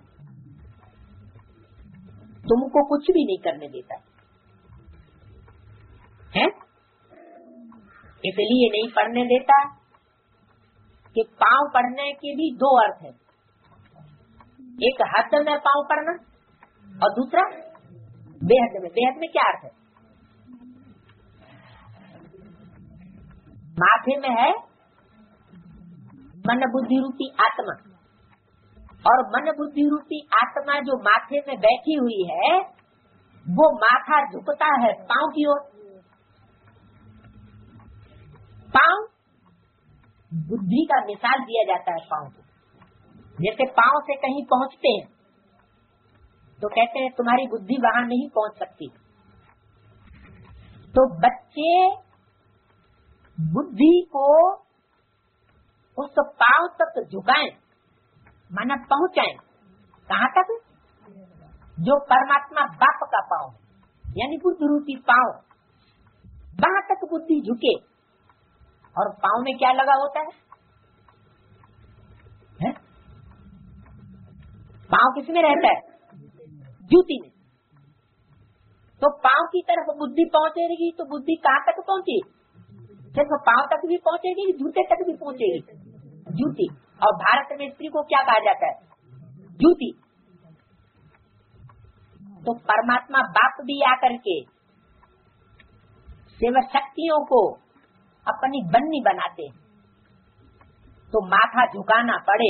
A: तुमको कुछ भी नहीं करने देता है। इसलिए नहीं पढ़ने देता कि पांव पढ़ने के भी दो अर्थ है, एक हद में पांव पढ़ना और दूसरा बेहद में। बेहद में क्या अर्थ है? माथे में है मन बुद्धि रूपी आत्मा, और मन बुद्धि रूपी आत्मा जो माथे में बैठी हुई है वो माथा झुकता है पांव की ओर। पांव बुद्धि का मिसाल दिया जाता है पांव को। जैसे पांव से कहीं पहुंचते हैं तो कहते हैं तुम्हारी बुद्धि वहां नहीं पहुंच सकती। तो बच्चे बुद्धि को उस पांव तक झुकाएं, माना पहुंचाएं। कहाँ तक? जो परमात्मा बाप का पांव यानी बुद्धि रूपी पांव, वहां तक बुद्धि झुके। और पांव में क्या लगा होता है, है? पांव किसमें रहता है? जूती में। तो पांव की तरफ बुद्धि पहुंचेगी तो बुद्धि कहाँ तक पहुंची? सिर्फ पांव तक भी पहुंचेगी, जूते तक भी पहुंचेगी, जूती। और भारत में स्त्री को क्या कहा जाता है? जूती। तो परमात्मा बाप भी आकर के शिव शक्तियों को अपनी बन्नी बनाते, तो माथा झुकाना पड़े।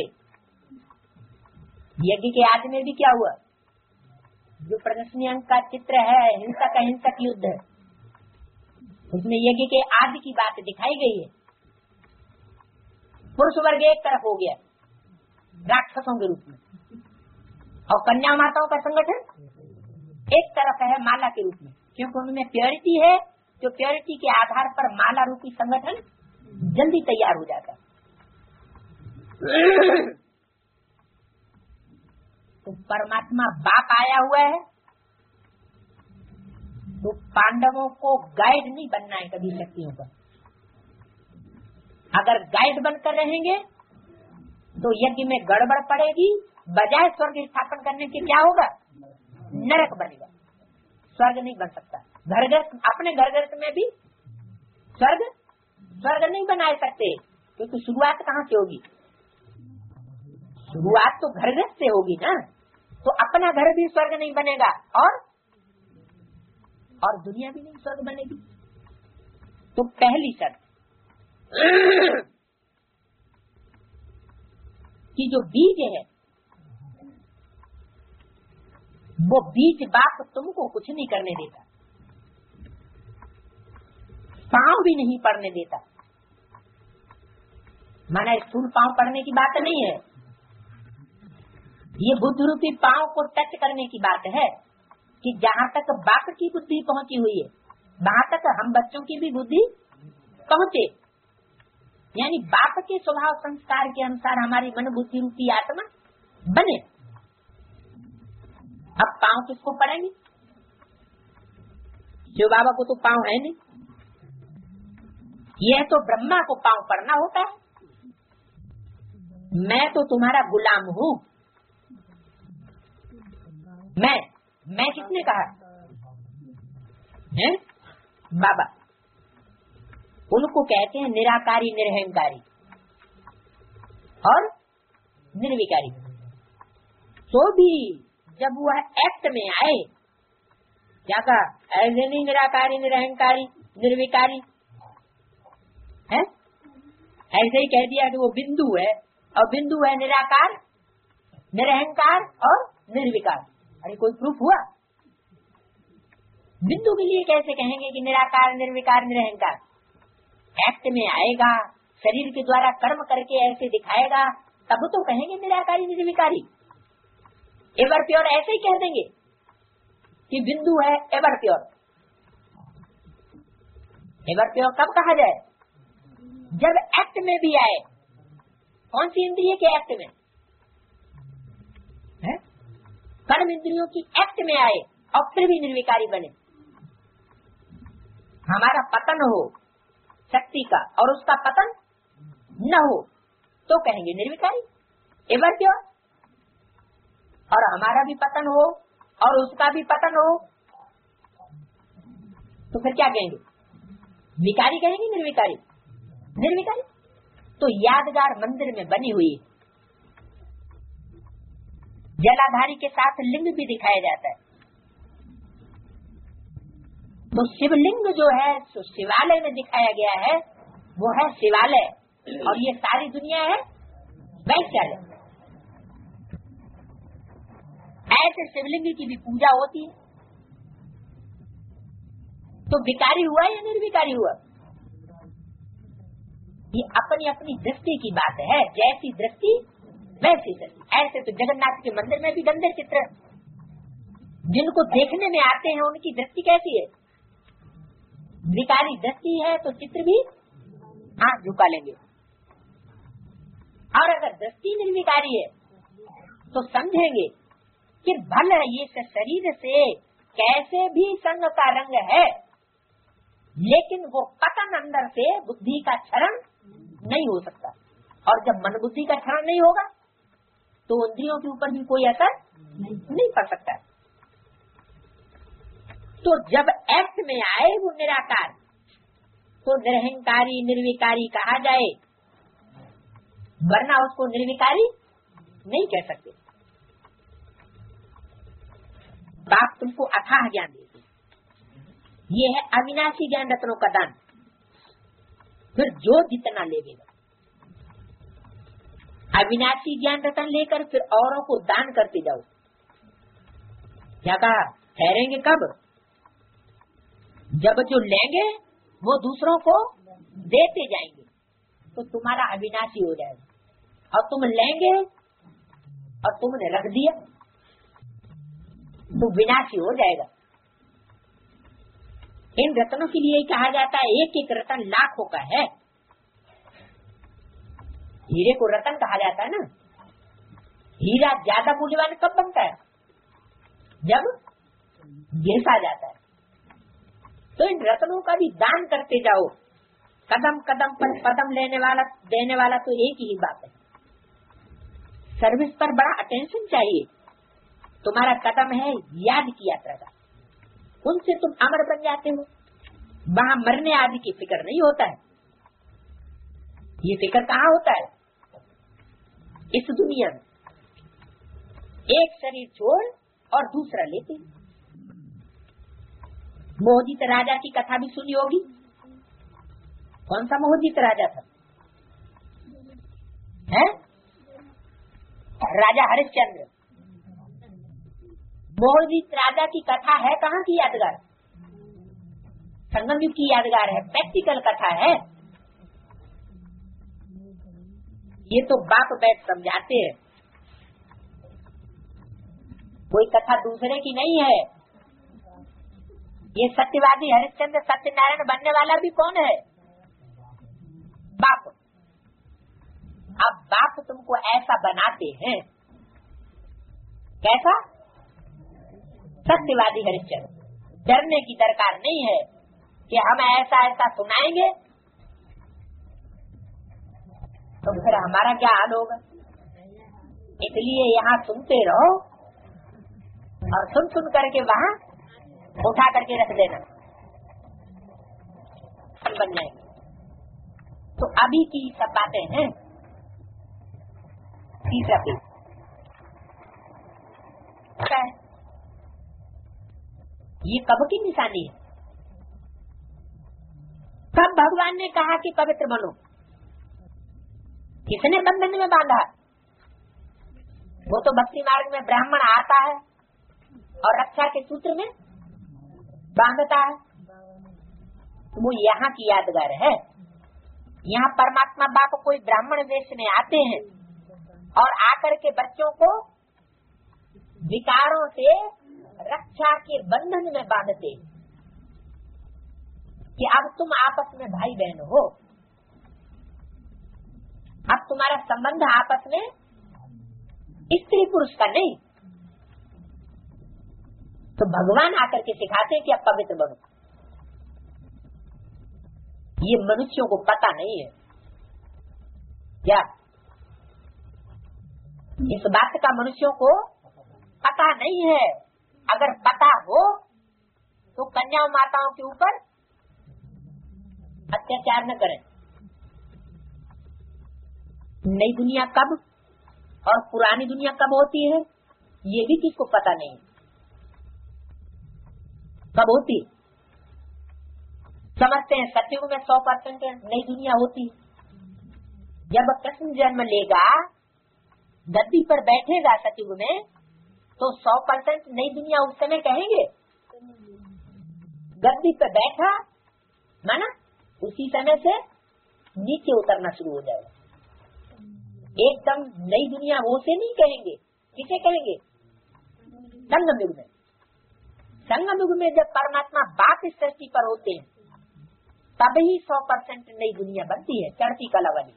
A: यज्ञ के आदि में भी क्या हुआ? जो प्रदर्शनी अंक का चित्र है, हिंसक अहिंसक युद्ध है, उसमें यज्ञ के आदि की बात दिखाई गई है। पुरुष वर्ग एक तरफ हो गया राक्षसों के रूप में, और कन्या माताओं का संगठन एक तरफ है माला के रूप में, क्योंकि उनमें प्योरिटी है। जो प्योरिटी के आधार पर माला रूपी संगठन जल्दी तैयार हो जाता है। तो परमात्मा बाप आया हुआ है, तो पांडवों को गाइड नहीं बनना है कभी शक्तियों पर। अगर गाइड बनकर रहेंगे तो यज्ञ में गड़बड़ पड़ेगी, बजाय स्वर्ग स्थापन करने के क्या होगा? नरक बनेगा, स्वर्ग नहीं बन सकता। घर घर अपने घर घर में भी स्वर्ग स्वर्ग नहीं बना सकते, क्योंकि शुरुआत कहाँ से होगी? शुरुआत तो घर घर से होगी ना। तो अपना घर भी स्वर्ग नहीं बनेगा और और दुनिया भी नहीं स्वर्ग बनेगी। तो पहली शर्त कि जो बीज है वो बीज बाप तुमको कुछ नहीं करने देता, पांव भी नहीं पड़ने देता। माना स्थूल पांव पड़ने की बात नहीं है, ये बुद्धि रूपी पांव को टच करने की बात है कि जहाँ तक बाप की बुद्धि पहुंची हुई है वहाँ तक हम बच्चों की भी बुद्धि पहुंचे। यानी बाप के स्वभाव संस्कार के अनुसार हमारी मन बुद्धि रूपी आत्मा बने। अब पांव किसको पड़ेंगे? शिव बाबा को तो पांव है नहीं, यह तो ब्रह्मा को पांव पड़ना होता है। मैं तो तुम्हारा गुलाम हूँ। मैं मैं किसने कहा है? बाबा। उनको कहते हैं निराकारी, निरहंकारी और निर्विकारी। तो भी जब वह एक्ट में आए, क्या कहा? ऐसे नहीं निराकारी, निरहंकारी, निर्विकारी है, ऐसे ही कह दिया कि वो बिंदु है, और बिंदु है निराकार, निरहंकार और निर्विकार। अरे कोई प्रूफ हुआ? बिंदु के लिए कैसे कहेंगे कि निराकार निर्विकार निरहंकार? एक्ट में आएगा, शरीर के द्वारा कर्म करके ऐसे दिखाएगा, तब तो कहेंगे निराकारी निर्विकारी। एवर प्योर ऐसे ही कह देंगे कि बिंदु है एवर प्योर। एवर प्योर कब कहा जाए? जब एक्ट में भी आए। कौन सी इंद्रिय के एक्ट में? है? कर्म इंद्रियों की एक्ट में आए और फिर भी निर्विकारी बने। हमारा पतन हो शक्ति का और उसका पतन न हो तो कहेंगे निर्विकारी एवर प्योर। और हमारा भी पतन हो और उसका भी पतन हो तो फिर क्या कहेंगे? विकारी कहेंगे निर्विकारी? निर्विकारी। तो यादगार मंदिर में बनी हुई जलाधारी के साथ लिंग भी दिखाया जाता है। तो शिवलिंग जो है तो शिवालय में दिखाया गया है, वो है शिवालय, और ये सारी दुनिया है वैश्यालय। ऐसे शिवलिंग की भी पूजा होती है। तो विकारी हुआ या निर्विकारी हुआ? ये अपनी अपनी दृष्टि की बात है, जैसी दृष्टि वैसी दृष्टि। ऐसे तो जगन्नाथ के मंदिर में भी गंदे चित्र, जिनको देखने में आते हैं उनकी दृष्टि कैसी है? विकारी दृष्टि है तो चित्र भी आंख झुका लेंगे। और अगर दृष्टि निर्विकारी है तो समझेंगे कि भले ये शरीर से कैसे भी संग का रंग है, लेकिन वो पतन अंदर से बुद्धि का क्षरण नहीं हो सकता। और जब मन बुद्धि का क्षरण नहीं होगा तो इंद्रियों के ऊपर भी कोई असर नहीं, नहीं पड़ सकता। तो जब एक्ट में आए वो निराकार तो निरहंकारी निर्विकारी कहा जाए, वरना उसको निर्विकारी नहीं कह सकते। बाप तुमको अथाह ज्ञान देते, ये है अविनाशी ज्ञान रत्नों का दान। फिर जो जितना लेगा, अविनाशी ज्ञान रत्न लेकर फिर औरों को दान करते जाओ। क्या कहा? ठहरेंगे कब? जब जो लेंगे वो दूसरों को देते जाएंगे तो तुम्हारा अविनाशी हो जाएगा। और तुम लेंगे और तुमने रख दिया तो विनाशी हो जाएगा। इन रत्नों के लिए कहा जाता है एक एक रत्न लाखों का है। हीरे को रत्न कहा जाता है ना। हीरा ज्यादा मूल्यवान कब बनता है? जब घिसा जाता है। तो इन रत्नों का भी दान करते जाओ। कदम कदम पर कदम लेने वाला देने वाला तो एक ही बात है। सर्विस पर बड़ा अटेंशन चाहिए। तुम्हारा कदम है याद की यात्रा का, उनसे तुम अमर बन जाते हो। वहाँ मरने आदि की फिक्र नहीं होता है। ये फिक्र कहाँ होता है? इस दुनिया में एक शरीर छोड़ और दूसरा लेते। मोहजित राजा की कथा भी सुनी होगी। कौन सा मोहजित राजा था? है राजा हरिश्चंद्र। मोहजित राजा की कथा है कहाँ की यादगार? संगम युग की यादगार है, प्रैक्टिकल कथा है। ये तो बाप बैठ समझाते हैं, कोई कथा दूसरे की नहीं है। ये सत्यवादी हरिश्चंद्र सत्यनारायण बनने वाला भी कौन है? बाप। अब बाप तुमको ऐसा बनाते हैं, कैसा? सत्यवादी हरिश्चंद्र। डरने की दरकार नहीं है कि हम ऐसा ऐसा सुनाएंगे तो फिर हमारा क्या हाल होगा। इसलिए यहाँ सुनते रहो और सुन सुन करके वहाँ उठा करके रख देना, बन जाएंगे। तो अभी की सब बातें हैं। तीसरा पेज ये कब की निशानी है? कब भगवान ने कहा कि पवित्र बनो? किसने बंधन में बांधा? वो तो भक्ति मार्ग में ब्राह्मण आता है, और रक्षा के सूत्र में बांधता है। वो यहाँ की यादगार है। यहाँ परमात्मा बाप कोई ब्राह्मण वेश में आते हैं और आकर के बच्चों को विकारों से रक्षा के बंधन में बांधते कि अब तुम आपस में भाई बहन हो, अब तुम्हारा संबंध आपस में स्त्री पुरुष का नहीं। तो भगवान आकर के सिखाते हैं कि अब पवित्र बनो। ये मनुष्यों को पता नहीं है क्या? इस बात का मनुष्यों को पता नहीं है। अगर पता हो तो कन्याओं माताओं के ऊपर अत्याचार न करें। नई दुनिया कब और पुरानी दुनिया कब होती है ये भी किसको पता नहीं। कब होती समझते हैं सतयुग में सौ परसेंट नई दुनिया होती। जब कृष्ण जन्म लेगा, गद्दी पर बैठेगा सतयुग में, तो सौ परसेंट नई दुनिया उस समय कहेंगे। गद्दी पर बैठा माना उसी समय से नीचे उतरना शुरू हो जाएगा। एकदम नई दुनिया वो से नहीं कहेंगे। किसे कहेंगे? संगम युग में। संगम युग में जब परमात्मा बाप इस सृष्टि पर होते हैं तभी सौ परसेंट नई दुनिया बनती है, चढ़ती कला वाली।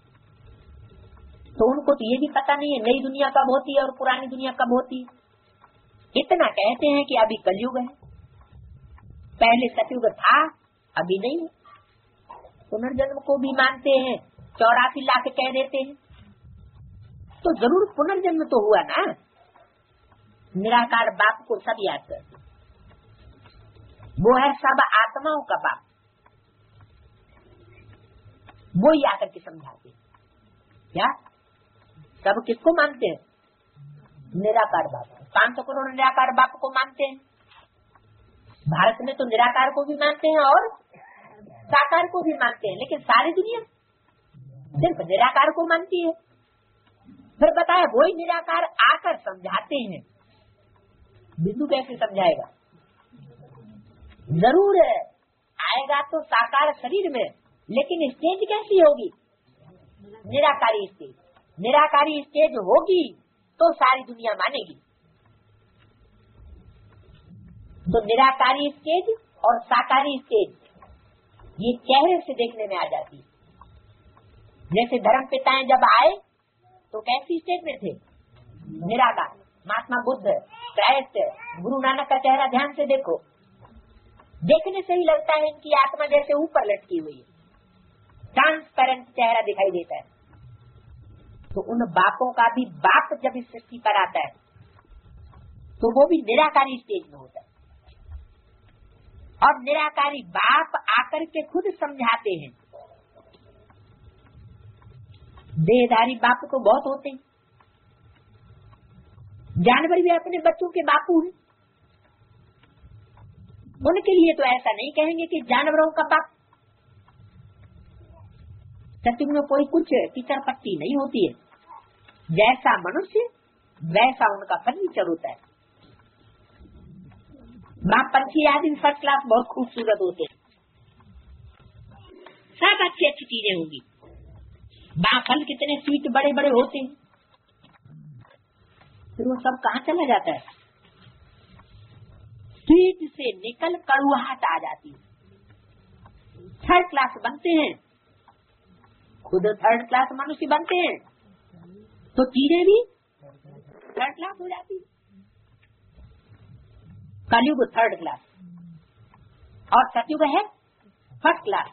A: तो उनको तो ये भी पता नहीं है नई दुनिया कब होती है और पुरानी दुनिया कब होती है। इतना कहते हैं कि अभी कलयुग है, पहले सतयुग था, अभी नहीं। पुनर्जन्म को भी मानते हैं, चौरासी लाख कह देते हैं, तो जरूर पुनर्जन्म तो हुआ ना। निराकार बाप को सब याद करते, वो है सब आत्माओं का बाप। वो ही आकर के समझाते क्या? सब किसको मानते हैं? निराकार बाप। पांच सौ करोड़ निराकार बाप को मानते हैं। भारत में तो निराकार को भी मानते हैं और साकार को भी मानते हैं, लेकिन सारी दुनिया सिर्फ निराकार को मानती है। फिर बताया वही निराकार आकर समझाते हैं। बिंदु कैसे समझाएगा? जरूर है आएगा तो साकार शरीर में, लेकिन स्टेज कैसी होगी? निराकारी स्टेज। निराकारी स्टेज होगी तो सारी दुनिया मानेगी। तो निराकारी स्टेज और साकारी स्टेज ये चेहरे से देखने में आ जाती है। जैसे धर्म पिताएं जब आए तो कैसी स्टेज में थे? निराकार। महात्मा बुद्ध, क्राइस्ट, गुरु नानक का चेहरा ध्यान से देखो, देखने से ही लगता है इनकी आत्मा जैसे ऊपर लटकी हुई है, ट्रांसपेरेंट चेहरा दिखाई देता है। तो उन बापों का भी बाप जब इस सृष्टि पर आता है तो वो भी निराकारी स्टेज में होता है। और निराकारी बाप आकर के खुद समझाते हैं। देहधारी बाप तो बहुत होते हैं, जानवर भी अपने बच्चों के बापू हैं। उनके लिए तो ऐसा नहीं कहेंगे कि जानवरों का बाप। सत्युग में कोई कुछ कीचड़ पट्टी नहीं होती है। जैसा मनुष्य वैसा उनका फर्नीचर होता है। माँ पंछी आदि फर्स्ट क्लास बहुत खूबसूरत होते हैं, सब अच्छी अच्छी चीजें होंगी। माँ फल कितने स्वीट बड़े बड़े होते हैं, फिर वो सब कहाँ चला जाता है? स्वीट से निकल कड़ुआहट आ जाती है। थर्ड क्लास बनते हैं, खुद थर्ड क्लास मनुष्य बनते हैं, तो चीजें भी थर्ड क्लास हो जाती है। कलयुग थर्ड क्लास और सतयुग है फर्स्ट क्लास।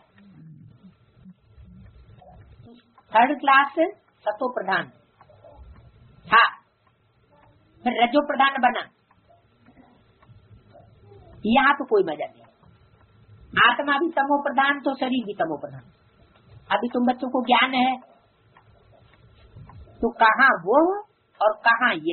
A: थर्ड क्लास सतो प्रधान था, फिर रजो प्रधान बना। यहाँ तो कोई मजा नहीं। आत्मा भी तमो प्रधान तो शरीर भी तमो प्रधान। अभी तुम बच्चों को ज्ञान है तो कहाँ वो और कहाँ ये,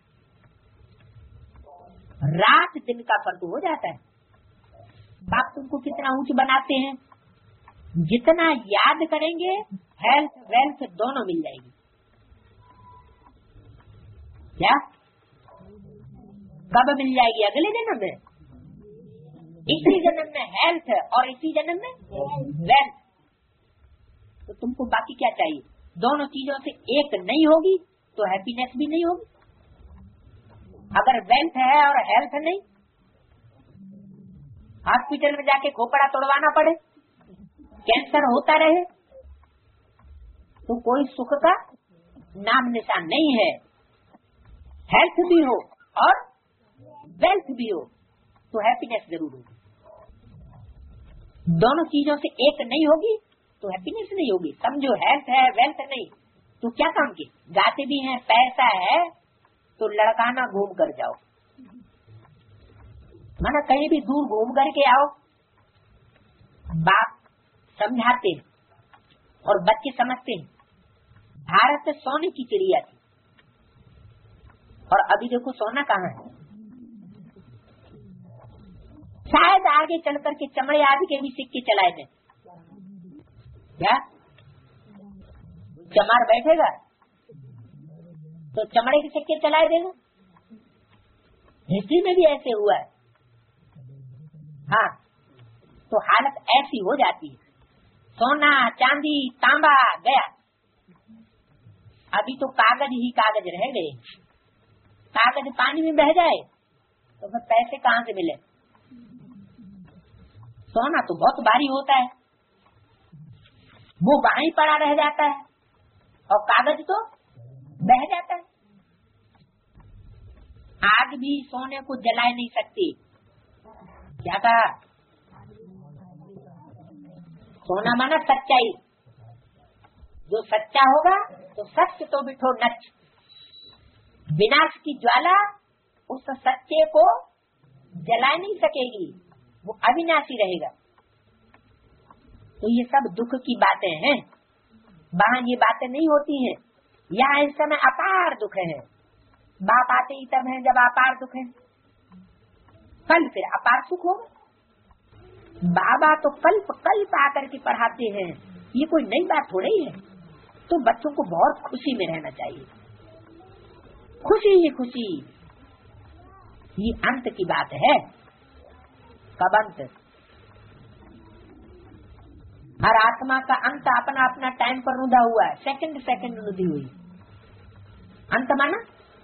A: रात दिन का फर्क हो जाता है। बाप तुमको कितना ऊंच बनाते हैं, जितना याद करेंगे हेल्थ वेल्थ दोनों मिल जाएगी। क्या कब मिल जाएगी? अगले जन्म में। इसी जन्म में हेल्थ और इसी जन्म में वेल्थ। तो तुमको बाकी क्या चाहिए? दोनों चीजों से एक नहीं होगी तो हैप्पीनेस भी नहीं होगी। अगर वेल्थ है और हेल्थ नहीं, हॉस्पिटल में जाके खोपड़ा तोड़वाना पड़े, कैंसर होता रहे, तो कोई सुख का नाम निशान नहीं है। हेल्थ भी हो और वेल्थ भी हो तो हैप्पीनेस जरूर होगी। दोनों चीजों से एक नहीं होगी तो हैप्पीनेस नहीं होगी। समझो हेल्थ है वेल्थ नहीं तो क्या काम की? गाते भी हैं, पैसा है तो लड़काना घूम कर जाओ, माना कहीं भी दूर घूम करके आओ। बाप समझाते हैं और बच्चे समझते हैं। भारत सोने की चिड़िया थी और अभी देखो सोना कहाँ है। शायद आगे चल करके चमड़े आदि के भी सिक्के चलाए थे। क्या चमार बैठेगा तो चमड़े के सिक्के चलाए देगा? हिस्ट्री में भी ऐसे हुआ है। हाँ, तो हालत ऐसी हो जाती है। सोना चांदी तांबा गया, अभी तो कागज ही कागज रह गए। कागज पानी में बह जाए तो फिर पैसे कहाँ से मिले? सोना तो बहुत भारी होता है, वो वहीं पड़ा रह जाता है और कागज तो बह जाता है। आग भी सोने को जलाए नहीं सकती। क्या कहा? सोना माना सच्चाई। जो सच्चा होगा तो सत्य तो बिठो नच। विनाश की ज्वाला उस सच्चे को जला नहीं सकेगी, वो अविनाशी रहेगा। तो ये सब दुख की बातें हैं, वहाँ ये बातें नहीं होती हैं। यहाँ इस समय अपार दुख है। बाप आते ही तब है जब अपार दुख है, कल फिर अपार सुख होगा। बाबा तो कल्प कल्प आकर के पढ़ाते हैं, ये कोई नई बात थोड़ी है। तो बच्चों को बहुत खुशी में रहना चाहिए, खुशी ही खुशी। ये अंत की बात है। कब अंत? हर आत्मा का अंत अपना अपना टाइम पर रुदा हुआ है, सेकंड सेकंड रुदी हुई। अंत माना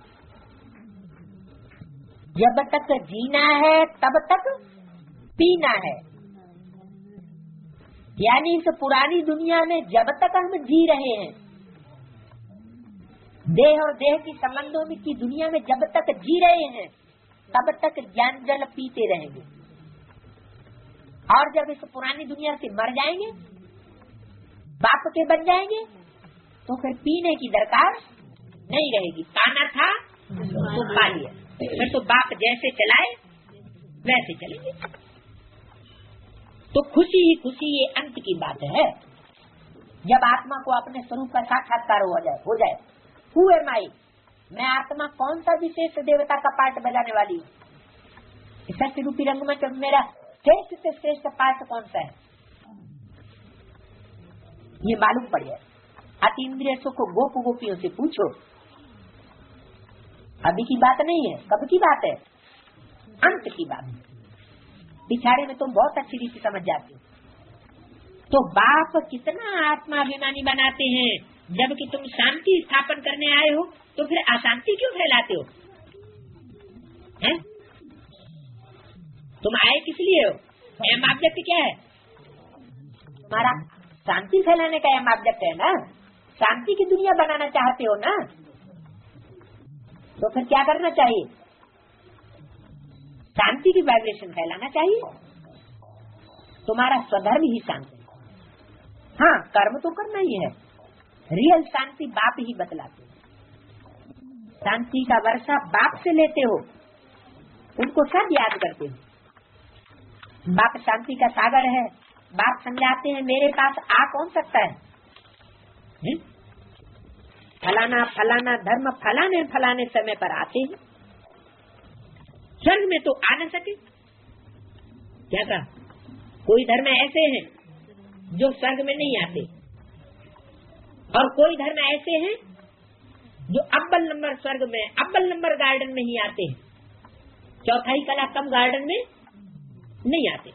A: जब तक जीना है तब तक पीना है। यानी इस पुरानी दुनिया में जब तक हम जी रहे हैं, देह और देह की संबंधों में की दुनिया में जब तक जी रहे हैं, तब तक ज्ञान जल पीते रहेंगे। और जब इस पुरानी दुनिया से मर जाएंगे, बाप के बन जाएंगे, तो फिर पीने की दरकार नहीं रहेगी। पाना था तो पा लिया, फिर तो बाप जैसे चलाए वैसे चलेंगे। तो खुशी ही खुशी ये अंत की बात है। जब आत्मा को अपने स्वरूप का साक्षात्कार हो जाए हो जाए हु एम आई, मैं आत्मा कौन सा विशेष देवता का पार्ट बजाने वाली हूँ। सत्य रूपी रंग में जब मेरा श्रेष्ठ से श्रेष्ठ पार्ट कौन सा है, ये मालूम पड़ जाए। अतीन्द्रिय सुख गोप गोपियों से पूछो। अभी की बात नहीं है, कब की बात है? अंत की बात। पिछाड़े में तुम बहुत अच्छी रीति समझ जाते हो। तो बाप कितना आत्माभिमानी बनाते हैं, जबकि तुम शांति स्थापन करने आए हो, तो फिर अशांति क्यों फैलाते हो? हैं? तुम आए किस लिए हो? एम ऑब्जेक्ट क्या है हमारा? शांति फैलाने का एम ऑब्जेक्ट है ना। शांति की दुनिया बनाना चाहते हो ना, तो फिर क्या करना चाहिए? शांति की वाइब्रेशन फैलाना चाहिए। तुम्हारा स्वधर्म ही शांति। हाँ, कर्म तो करना ही है। रियल शांति बाप ही बतलाते हो। शांति का वर्षा बाप से लेते हो, उनको सब याद करते हो। बाप शांति का सागर है। बाप समझाते हैं मेरे पास आ कौन सकता है? हुँ? फलाना फलाना धर्म फलाने फलाने समय पर आते हैं, स्वर्ग में तो आ न सके। क्या कहा? कोई धर्म ऐसे हैं जो स्वर्ग में नहीं आते, और कोई धर्म ऐसे हैं जो अव्वल नंबर स्वर्ग में, अव्वल नंबर गार्डन में ही आते हैं। चौथाई कला कम गार्डन में नहीं आते।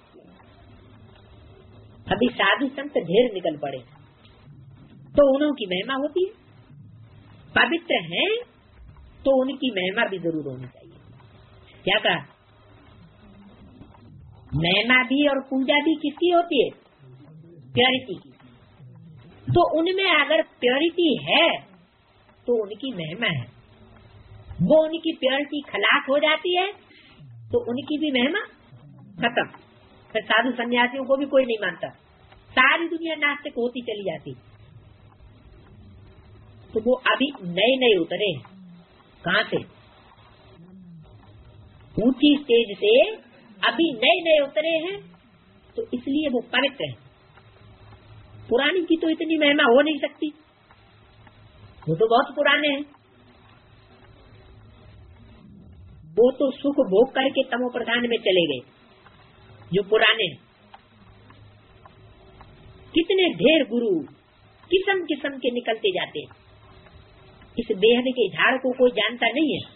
A: अभी साधु संत ढेर निकल पड़े तो उन्हों की महिमा होती है, पवित्र हैं तो उनकी महिमा भी जरूर होनी चाहिए। क्या कहा? महिमा भी और पूजा भी किसकी होती है? प्योरिटी की। तो उनमें अगर प्योरिटी है तो उनकी महिमा है, वो उनकी प्योरिटी खलास हो जाती है तो उनकी भी महिमा खत्म। फिर साधु सन्यासियों को भी कोई नहीं मानता, सारी दुनिया नास्तिक होती चली जाती। तो वो अभी नए नए उतरे हैं। कहाँ से? ऊंची स्टेज से अभी नए नए उतरे हैं, तो इसलिए वो पवित्र है। पुरानी की तो इतनी महिमा हो नहीं सकती, वो तो बहुत पुराने हैं। वो तो सुख भोग करके तमो प्रधान में चले गए जो पुराने हैं। कितने ढेर गुरु किस्म किस्म के निकलते जाते हैं, इस बेहद के झाड़ को कोई जानता नहीं है।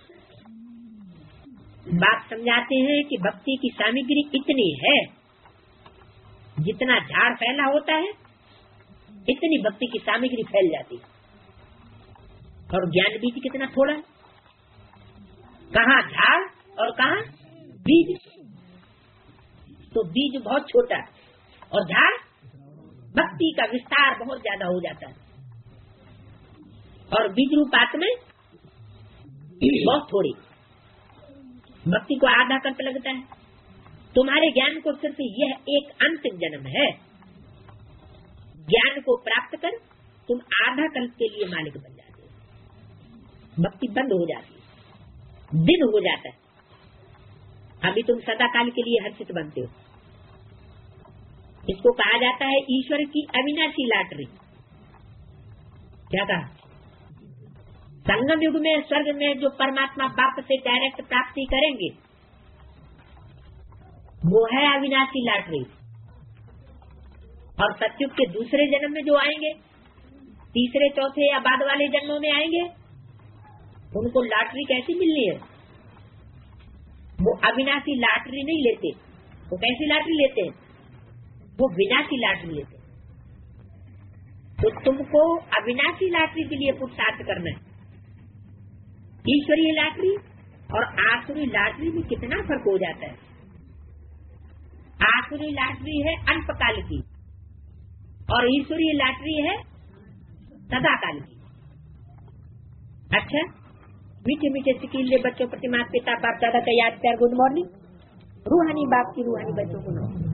A: बात समझाते हैं कि भक्ति की सामग्री इतनी है, जितना झाड़ फैला होता है इतनी भक्ति की सामग्री फैल जाती है। और ज्ञान बीज कितना थोड़ा है, कहाँ झाड़ और कहाँ बीज। तो बीज बहुत छोटा और झाड़ भक्ति का विस्तार बहुत ज्यादा हो जाता है, और बीज रूपात में बहुत थोड़ी भक्ति को आधा कल्प लगता है। तुम्हारे ज्ञान को सिर्फ यह एक अंतिम जन्म है, ज्ञान को प्राप्त कर तुम आधा कल्प के लिए मालिक बन जाते हो, भक्ति बंद हो जाती है, दिन हो जाता है। अभी तुम सदा काल के लिए हर्षित बनते हो। इसको कहा जाता है ईश्वर की अविनाशी लॉटरी। क्या कहा? संगम युग में स्वर्ग में जो परमात्मा बाप से डायरेक्ट प्राप्ति करेंगे वो है अविनाशी लॉटरी। और सतयुग के दूसरे जन्म में जो आएंगे, तीसरे चौथे या बाद वाले जन्मों में आएंगे, उनको लॉटरी कैसी मिलनी है? वो अविनाशी लॉटरी नहीं लेते। वो कैसी लॉटरी लेते हैं? वो विनाशी लॉटरी लेते हैं। तो तुमको अविनाशी लॉटरी के लिए पुरुषार्थ करना है। ईश्वरीय लॉटरी और आसुरी लॉटरी में कितना फर्क हो जाता है। आसुरी लॉटरी है अल्पकाल की और ईश्वरीय लॉटरी है सदाकाल की। अच्छा, मीठे मीठे सिकीले बच्चों, प्रतिमा पिता बाप दादा का याद प्यार, गुड मॉर्निंग। रूहानी बाप की रूहानी बच्चों को